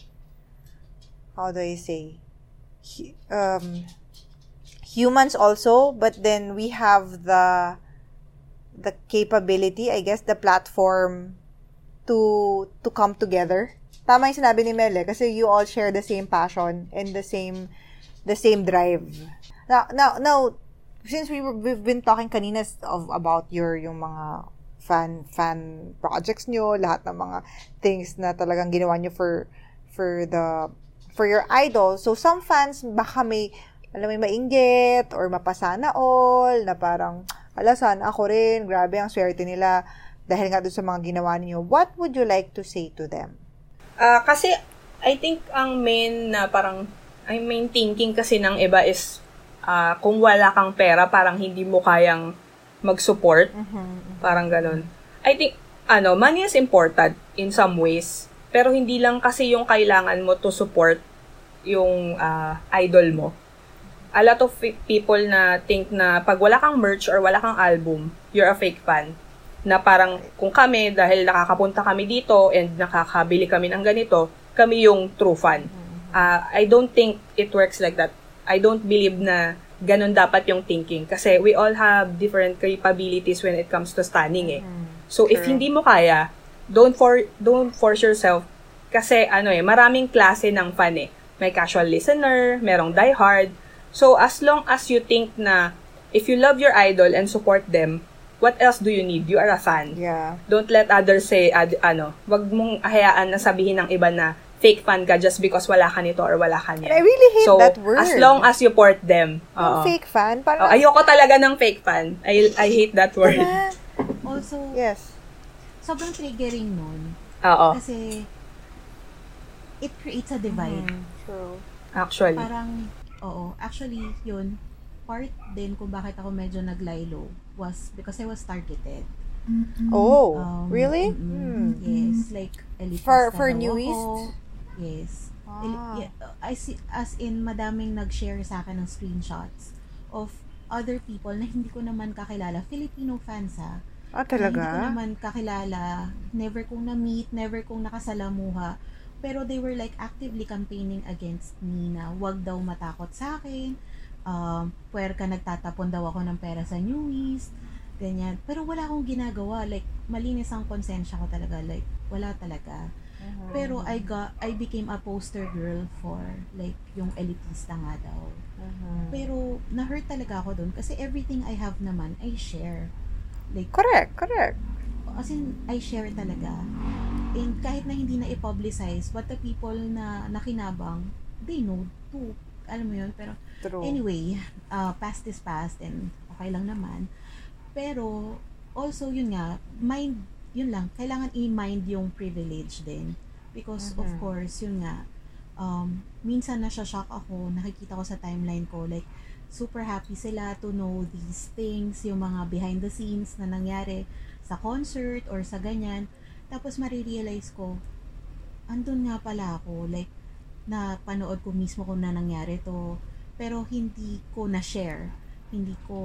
how do I say, um, humans also, but then we have the, the capability, I guess, the platform to, to come together. Tama yung sinabi ni Mel, eh, kasi you all share the same passion and the same the same drive. Now, now, now since we were, we've been talking kanina of about your yung mga fan fan projects nyo, lahat ng mga things na talagang ginawa nyo for for the for your idol. So some fans baka may alam may mainggit or mapasana all na parang ala sana ako rin, grabe ang swerte nila dahil nga doon sa mga ginawa niyo. What would you like to say to them? Uh, kasi I think ang main na parang ang main thinking kasi ng iba is ah, kung wala kang pera, parang hindi mo kayang mag-support. Mhm. Parang ganun. I think, ano, money is important in some ways. Pero hindi lang kasi yung kailangan mo to support yung ah, idol mo. A lot of fi- people na think na pag wala kang merch or wala kang album, you're a fake fan. Na parang kung kami, dahil nakakapunta kami dito and nakakabili kami ng ganito, kami yung true fan. Ah, I don't think it works like that. I don't believe na ganun dapat yung thinking. Kasi we all have different capabilities when it comes to standing eh. So if True. hindi mo kaya, don't for don't force yourself. Kasi ano eh, maraming klase ng fan eh. May casual listener, merong diehard. So as long as you think na if you love your idol and support them, what else do you need? You are a fan. Yeah. Don't let others say, ad, ano, wag mong hayaan na sabihin ng iba na fake fan ka just because wala ka nito or wala ka And niya. I really hate So, that word. as long as you support them. Yung Oo. fake fan, Oh, parang, ayoko talaga ng fake fan. I, I hate that word. diba? Also, Yes. sobrang triggering nun. Oo, Kasi, it creates a divide. Mm, true. actually. Parang, oo, actually, yun, part din kung bakit ako medyo naglaylo was because I was targeted. Oh, Um, really? mm-mm. Hmm. Yes, like, elitist For- na for daw newies? ako. Yes. Eli- Ah. yeah, I see, as in, madaming nag-share sa akin ng screenshots of other people na hindi ko naman kakilala. Filipino fans ha. Ah, Na hindi ko talaga? naman kakilala. Never kong na-meet, never kong nakasalamuha. Pero they were like actively campaigning against me na wag daw matakot sa akin. Um, puwerka nagtatapon daw ako ng pera sa newies. Ganyan. Pero wala akong ginagawa. Like, malinis ang konsensya ko talaga. Like, wala talaga. Pero I got, I became a poster girl for like yung elitista nga daw. Pero na-hurt talaga ako doon kasi everything I have naman, I share. Like, Correct, correct. as in, I share talaga. And kahit na hindi na i-publicize, what the people na nakinabang, they know too. Alam mo yun? Pero True. anyway, uh, past is past and okay lang naman. Pero also, yun nga, mind, yun lang, kailangan i-mind yung privilege din. Because of Mhm. course, yun nga, um, minsan nasya-shock ako, nakikita ko sa timeline ko, like, super happy sila to know these things, yung mga behind the scenes na nangyari sa concert or sa ganyan. Tapos marirealize ko, andun nga pala ako, like, na panood ko mismo kung na nangyari to, pero hindi ko na-share. Hindi ko,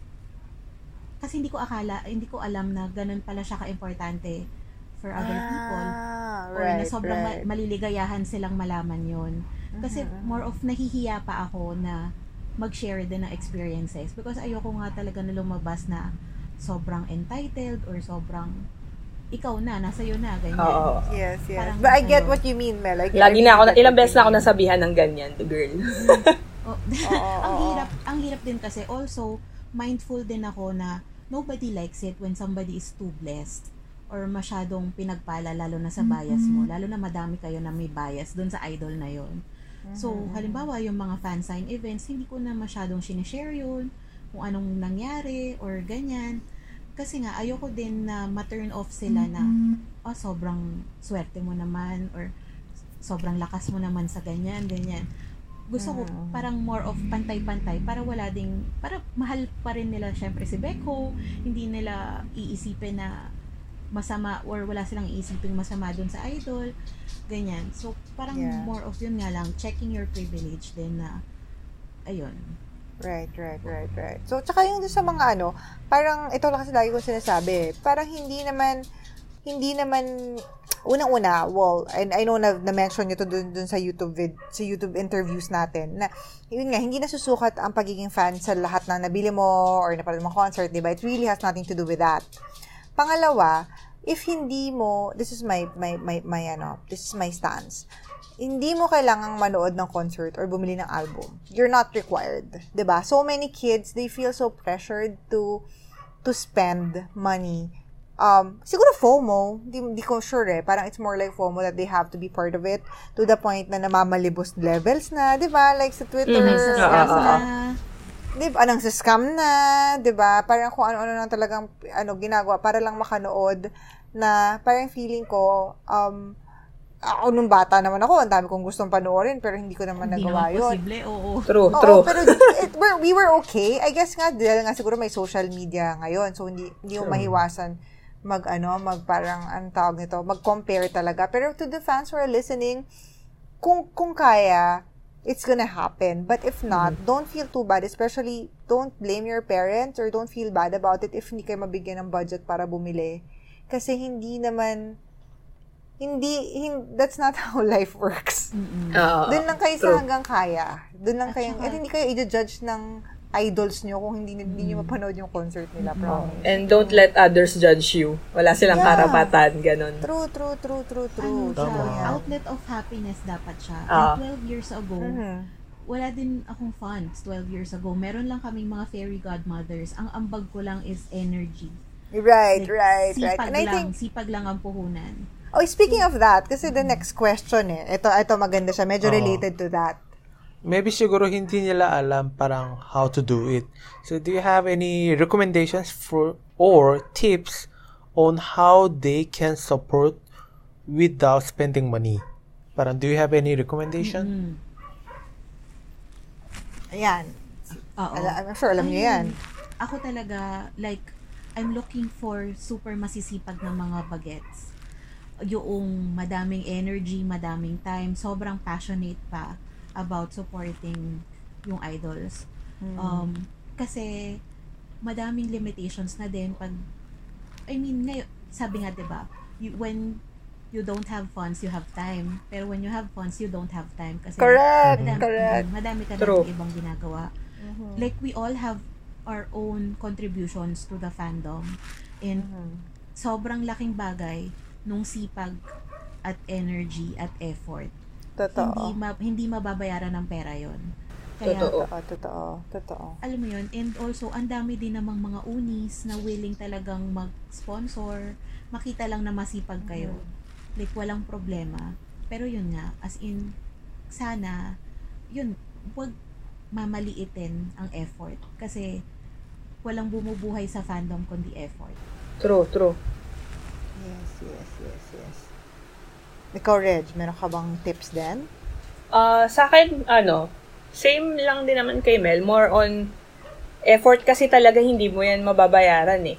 kasi hindi ko akala, hindi ko alam na ganun pala siya ka-importante for other people. Ah, Or right, na sobrang ma- right. maliligayahan silang malaman yon. Kasi Mhm, more of nahihiya pa ako na mag-share din ng experiences because ayoko nga talaga na lumabas na sobrang entitled or sobrang ikaw na, nasa iyo na, ganyan. Oo. Yes, yes. Parang But I get ano, what you mean, Mel. I get Lagi na ako, everything that ilang you're beses na ako saying. nasabihan ng ganyan, girl. Oh, Oo, ang oo. hirap, ang hirap din kasi also mindful din ako na nobody likes it when somebody is too blessed or masyadong pinagpala lalo na sa bias mo, lalo na madami kayo na may bias dun sa idol na yon. So, halimbawa, yung mga fan sign events, hindi ko na masyadong sinishare yun, kung anong nangyari, or ganyan. Kasi nga, ayoko din na ma-turn off sila na, oh, sobrang swerte mo naman, or sobrang lakas mo naman sa ganyan, ganyan. Gusto ko parang more of pantay-pantay, para wala ding, para mahal pa rin nila syempre si Beko, hindi nila iisipin na masama or wala silang iisipin masama dun sa idol, ganyan. So parang Yeah. more of yun nga lang, checking your privilege din na ayun. Right, right, right, right. So, tsaka yung dun sa mga ano, parang, ito lang kasi lagi kong sinasabi, parang hindi naman, hindi naman, unang-una, well, and I know na, na-mention nyo to dun, dun sa YouTube vid, sa YouTube interviews natin, na, yun nga, hindi nasusukat ang pagiging fan sa lahat ng nabili mo or napanood mo concert, diba? It really has nothing to do with that. Pangalawa, if hindi mo, this is my, my, my, my, ano, this is my stance, hindi mo kailangang manood ng concert or bumili ng album. You're not required. 'Di ba? So many kids, they feel so pressured to to spend money. Um, siguro FOMO, di, di ko sure eh. Parang it's more like FOMO that they have to be part of it to the point na namamalibos levels na, 'di ba? Like sa Twitter. Mhm. Sa Oo, oo, na, Di ba? Anong sa scam na, 'di ba? Parang kung ano-ano lang talagang ano ginagawa para lang makanood na parang feeling ko um ako nung bata naman ako, ang dami kong gustong panoorin, pero hindi ko naman Hindi nagawa naman yun. posible, oo. True, Oo, true. pero it, we're, we were okay. I guess nga, dahil nga siguro may social media ngayon, so hindi, hindi mo mahiwasan mag, ano, mag parang, ang tawag nito, mag-compare talaga. Pero to the fans who are listening, kung, kung kaya, it's gonna happen. But if not, mm-hmm. don't feel too bad. Especially, don't blame your parents or don't feel bad about it if hindi kayo mabigyan ng budget para bumili. Kasi hindi naman, hindi, hindi that's not how life works. Uh, Doon lang kayo true. sa hanggang kaya. Doon lang At kayo, saka- at hindi kayo i-judge ng idols nyo kung hindi, hindi nyo mapanood yung concert nila, promise. And don't let others judge you. Wala silang Yeah. karapatan, ganun. True, true, true, true, true. Ano So, siya, yeah. outlet of happiness dapat siya. Ah. And twelve years ago, Mhm. wala din akong funds twelve years ago. Meron lang kaming mga fairy godmothers. Ang ambag ko lang is energy. Right, Like, right, right. Sipag And I lang, think, sipag lang ang puhunan. oh, speaking of that, kasi the next question eh, ito, ito maganda siya, medyo Oo. related to that. Maybe siguro hindi nila alam parang how to do it. So do you have any recommendations for or tips on how they can support without spending money? Parang do you have any recommendation? Mm. Ayan. Oo. Ala, I'm sure alam niyo yan. Ako talaga, like, I'm looking for super masisipag na mga bagets. Yung madaming energy, madaming time, sobrang passionate pa about supporting yung idols. Um, kasi, madaming limitations na din pag, I mean, ngayon, sabi nga, diba, you, when you don't have funds, you have time. Pero when you have funds, you don't have time. Kasi Correct, madami, correct. madami ka True. ng ibang ginagawa. Like, we all have our own contributions to the fandom. And sobrang laking bagay nung sipag at energy at effort. Totoo. Hindi ma- hindi mababayaran ng pera 'yon. Kaya Totoo. Totoo, totoo, totoo. alam mo 'yon, and also ang dami din namang mga unis na willing talagang mag-sponsor, makita lang na masipag kayo. Like walang problema. Pero yun nga, as in sana yun, wag mamaliitin ang effort kasi walang bumubuhay sa fandom kundi effort. True, true. Yes, yes, yes, yes. Ikaw, Reg, meron ka bang tips din? Ah, sa akin, ano, same lang din naman kay Mel. More on effort kasi talaga hindi mo yan mababayaran eh.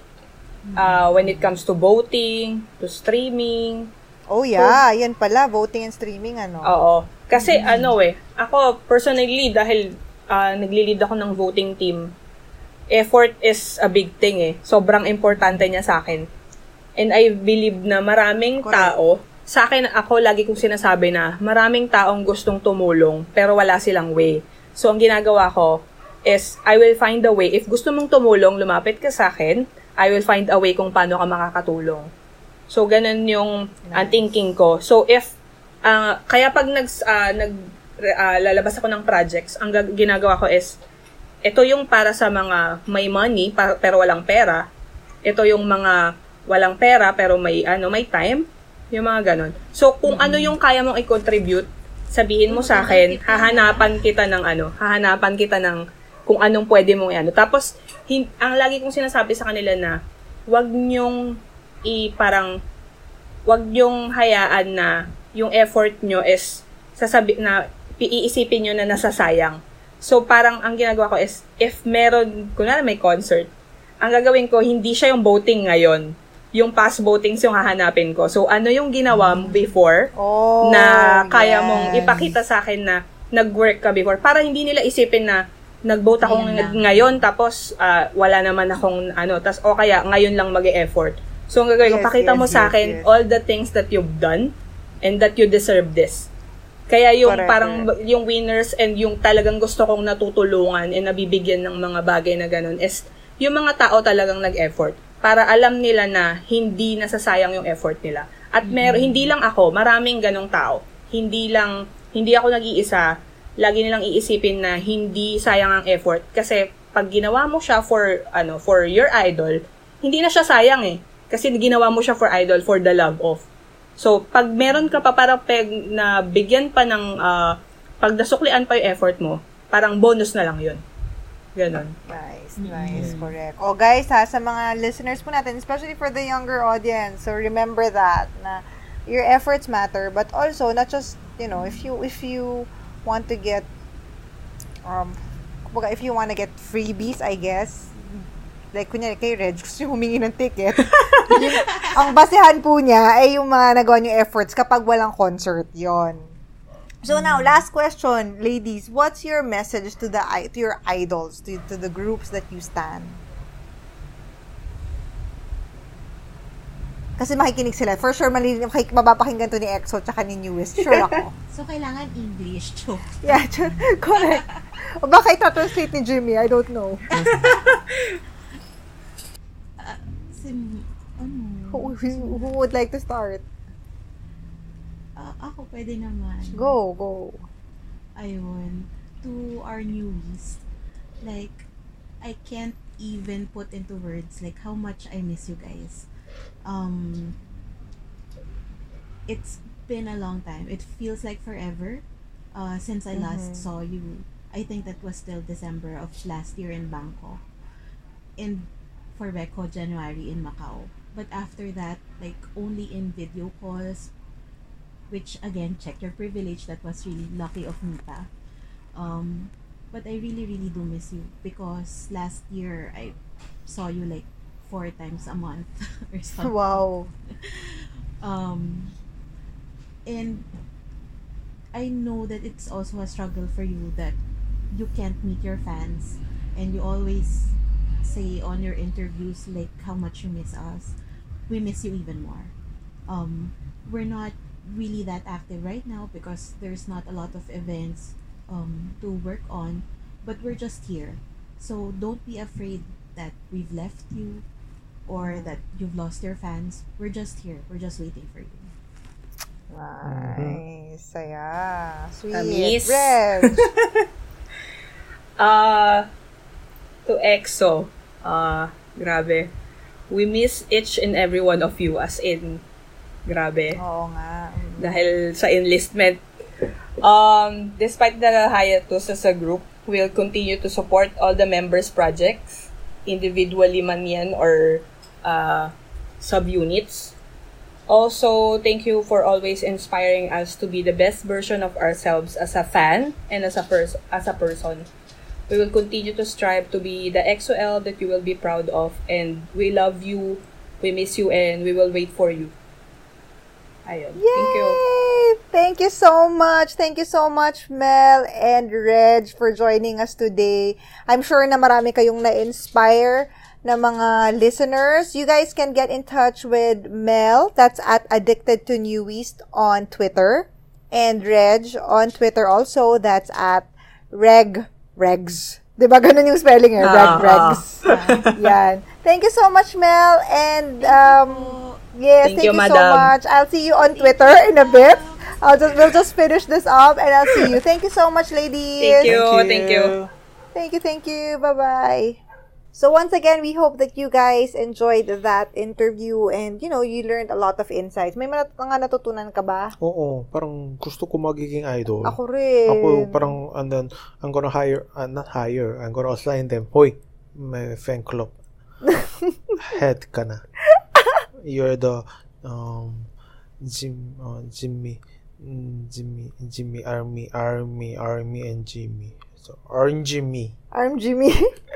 Ah, when it comes to voting, to streaming, Oh, yeah. Yan pala, voting and streaming, ano? oo. Kasi ano eh, ako personally dahil ah, nagli-lead ako ng voting team, effort is a big thing eh. Sobrang importante niya sa akin. And I believe na maraming Correct. tao, sa akin ako lagi kong sinasabi na maraming taong gustong tumulong pero wala silang way. So ang ginagawa ko is I will find a way. If gusto mong tumulong, lumapit ka sa akin, I will find a way kung paano ka makakatulong. So ganun yung ang thinking ko. So if ah, kaya pag nag ah, nag ah, lalabas ako ng projects, ang gag- ginagawa ko is ito yung para sa mga may money pa- pero walang pera. Ito yung mga walang pera pero may ano, may time, yung mga ganon. So kung ano yung kaya mong i-contribute, sabihin mo sa akin, hahanapan kita ng ano, hahanapan kita ng kung anong pwede mong ano. Tapos hin- ang lagi kong sinasabi sa kanila na wag nyong i parang wag nyong hayaan na yung effort nyo is sasabi na iisipin nyo na nasasayang. So, parang ang ginagawa ko is, if meron, kunwari may concert, ang gagawin ko, hindi siya yung voting ngayon. Yung past votings yung hahanapin ko. So, ano yung ginawa mo before Oh, na kaya yes. mong ipakita sa akin na nag-work ka before para hindi nila isipin na nag-vote ako Ngayon lang. ngayon tapos ah, wala naman akong ano, tas o kaya ngayon lang mag-e-effort. So, ang gagawin ko, Yes, pakita yes, mo sa yes, akin yes. all the things that you've done and that you deserve this. Kaya yung Correct, parang correct. yung winners and yung talagang gusto kong natutulungan and nabibigyan ng mga bagay na ganun is yung mga tao talagang nag-effort para alam nila na hindi nasasayang yung effort nila. At mer hindi lang ako, maraming ganong tao. Hindi lang, hindi ako nag-iisa. Lagi nilang iisipin na hindi sayang ang effort kasi pag ginawa mo siya for ano, for your idol, hindi na siya sayang eh. Kasi ginawa mo siya for idol, for the love of. So, pag meron ka pa parang peg na bigyan pa ng, uh, pag nasuklian pa yung effort mo, parang bonus na lang yun. Ganon. Nice, nice, correct. Oh, guys, ha, sa mga listeners po natin, especially for the younger audience, so remember that, na your efforts matter, but also not just, you know, if you if you want to get um kumbaga, if you want to get freebies, I guess, like kunyari kay Reg, gusto yung humingi ng ticket. Yung, ang basehan po niya ay yung mga nagawa niyo efforts kapag walang concert yon. So now, last question, ladies, what's your message to the to your idols, to, to the groups that you stan? Kasi makikinig sila. For sure, malinig, mapapakinggan to ni EXO tsaka ni Newest. Sure ako. So, kailangan English, too. Yeah, correct. O baka ita-translate ni Jimmy, I don't know. uh, sim, ano? Who, who, who would like to start? Uh, ako, pwede naman. Go, go. Ayun. To our newbies, like, I can't even put into words, like, how much I miss you guys. Um, it's been a long time. It feels like forever uh, since I last Mm-hmm. saw you. I think that was still December of last year in Bangkok. And for Beko, January in Macau. But after that, like, only in video calls, which, again, check your privilege. That was really lucky of me pa. Um, but I really, really do miss you. Because last year, I saw you, like, four times a month or something. Wow. Um, and I know that it's also a struggle for you that you can't meet your fans, and you always say on your interviews like how much you miss us. We miss you even more. Um, we're not really that active right now because there's not a lot of events um, to work on, but we're just here. So don't be afraid that we've left you or that you've lost your fans. We're just here. We're just waiting for you. Nice. Saya. Sweet. Tamis. Reg. Uh, to EXO, uh, grabe. We miss each and every one of you, as in, grabe. Oo nga. Mm. Dahil sa enlistment. Um, despite the hiatus as a group, we'll continue to support all the members' projects, individually man yan or uh, subunits. Also, thank you for always inspiring us to be the best version of ourselves as a fan and as a pers- as a person. We will continue to strive to be the X O L that you will be proud of, and we love you, we miss you, and we will wait for you. Ayun. Yay! Thank you. Thank you so much. Thank you so much, Mel and Reg, for joining us today. I'm sure na marami kayong na-inspire na mga listeners. You guys can get in touch with Mel. That's at Addicted to New East on Twitter. And Reg on Twitter also. That's at Reg Regs. Diba ganun yung spelling eh? Reg Ah, Regs. Yan. Thank you so much, Mel. And, um, yes, Thank thank, you, you, so madam. much. I'll see you on Twitter in a bit. I'll just, we'll just finish this up and I'll see you. Thank you so much, ladies. Thank you. Thank you. Thank you, thank you. Bye-bye. So once again, we hope that you guys enjoyed that interview and, you know, you learned a lot of insights. May mga mga natutunan ka ba? Oo, parang gusto ko magiging idol. Ako rin. Ako parang, and then, I'm gonna hire, uh, not hire, I'm gonna assign them, hoy, may fan club. Head ka na. You're the, um, Jim, uh, Jimmy, mm, Jimmy, Jimmy, Army, Army, Army, and Jimmy. So, Arm Jimmy. Arm Jimmy.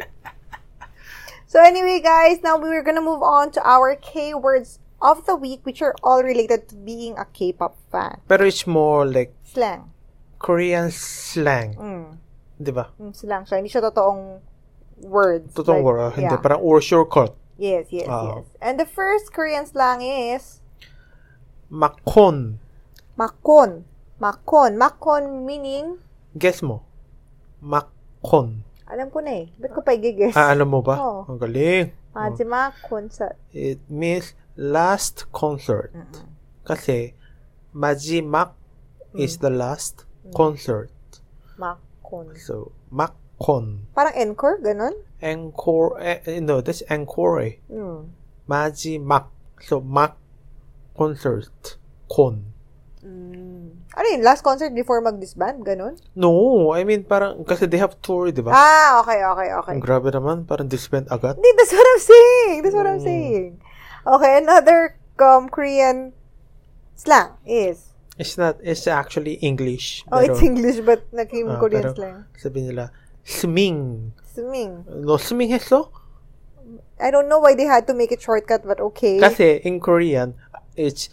So anyway, guys, now we're gonna move on to our K-words of the week, which are all related to being a K-pop fan. Pero it's more like Slang. Korean slang. Mm. Di ba? Mm, slang siya. Hindi siya totoong words. Totoong Like, word. ah, Hindi. yeah. Parang or shortcut. Yes, yes, Ah. yes. And the first Korean slang is Makon. makon. Makon. Makon meaning, Guess mo. Makon. alam ko na eh. Ba't ko pa i-guess? Ah, alam mo ba? Oo. Ang galing. Majima concert. It means last concert. Kasi majimak is the last concert. Makon. So, makon. Parang encore, ganun? Encore, eh, no, that's encore eh. Mm. Majimak. So, mak concert. Kon. Mm. Ano yun? Last concert before mag-disband? Ganun? No, I mean, parang, kasi they have tour, di ba? Ah, okay, okay, okay. Ang grabe naman, parang disband agad. Hindi, that's what I'm saying. That's what I'm Mm. saying. Okay, another um, Korean Slang is. It's not, it's actually English. Oh, it's pero, English but naging ah, Korean pero slang. sabi nila, sming. Sming. No, sming 했어? I don't know why they had to make it shortcut, but okay. Kasi in Korean, it's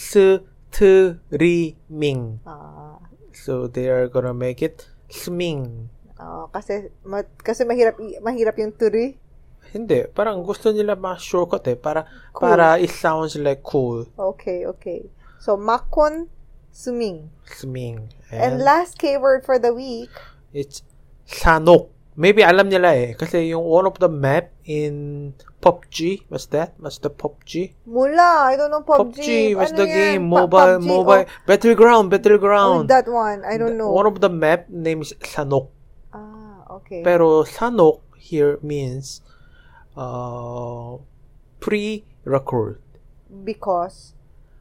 스트리밍. Ah, So they are gonna make it sming. ah, kasi ma- kasi mahirap i- mahirap yung turi. Hindi, parang gusto nila ma-shortcut eh. Para, Cool. para it sounds like cool. Okay, okay. So makon suming. Sming. And And, last keyword for the week. it's sanok. Maybe alam nila eh. Kasi yung one of the map in P U B G, what's that? What's the P U B G? Mula, I don't know P U P U B G. B G, what's Ano the yan? game? Pa- Mobile, P U B G, mobile, oh. Battleground, Oh, Battleground. that one. I don't know. One of the map name is Sanok. Ah, okay. Pero Sanok here means uh, pre-record. Because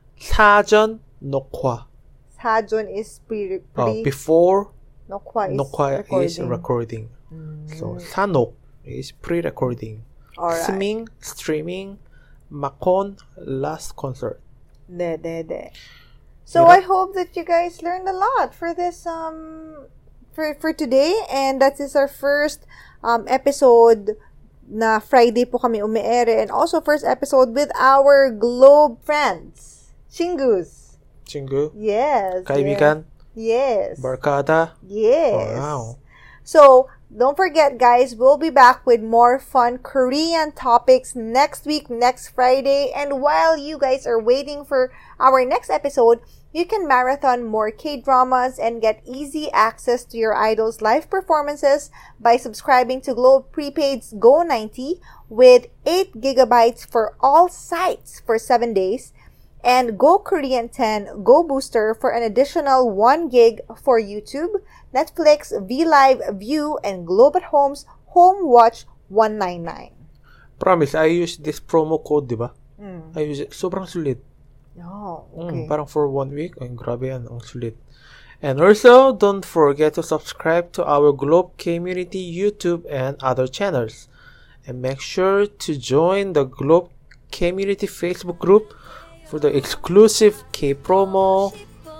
사전 녹화. sajon is pre, Uh, pre before nokwa is 녹화 recording. is recording. Mm. So Sanok is pre-recording. Alright. Streaming, streaming, Makon last concert. De, de, de. So Hirap. I hope that you guys learned a lot for this um for for today, and that is our first um episode na Friday po kami umiere, and also first episode with our Globe friends, Chingus. 친구, Yes. kaibigan, Yes. barkada. Yes. Wow. So, don't forget, guys, we'll be back with more fun Korean topics next week, next Friday. And while you guys are waiting for our next episode, you can marathon more K-dramas and get easy access to your idols' live performances by subscribing to Globe Prepaid's Go ninety with eight gigabytes for all sites for seven days. And Go Korean ten Go Booster for an additional one gig for YouTube, Netflix, VLive, View, and Globe at Home's Home Watch one ninety-nine. Promise, I use this promo code, di ba? Mm. I use it. Sobrang sulit. Oh, Mm, okay. parang for one week. Ay, grabe yan. Ang sulit. And also, don't forget to subscribe to our Globe Community YouTube and other channels. And make sure to join the Globe Community Facebook group for the exclusive K-promo,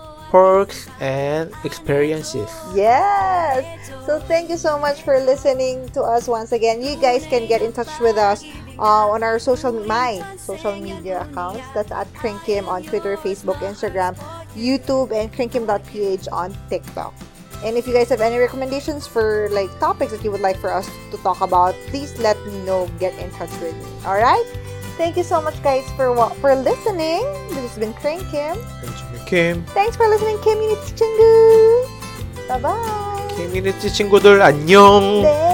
perks, and experiences. Yes! So thank you so much for listening to us once again. You guys can get in touch with us uh, on our social my social media accounts. That's at Krinkim on Twitter, Facebook, Instagram, YouTube, and krinkim dot p h on TikTok. And if you guys have any recommendations for like topics that you would like for us to talk about, please let me know. Get in touch with me. Alright? Thank you so much, guys, for wa- for listening. This has been Kring Kim. Kim, Thanks for listening, Community Chingu. Bye-bye. Community 친구들 안녕. 네.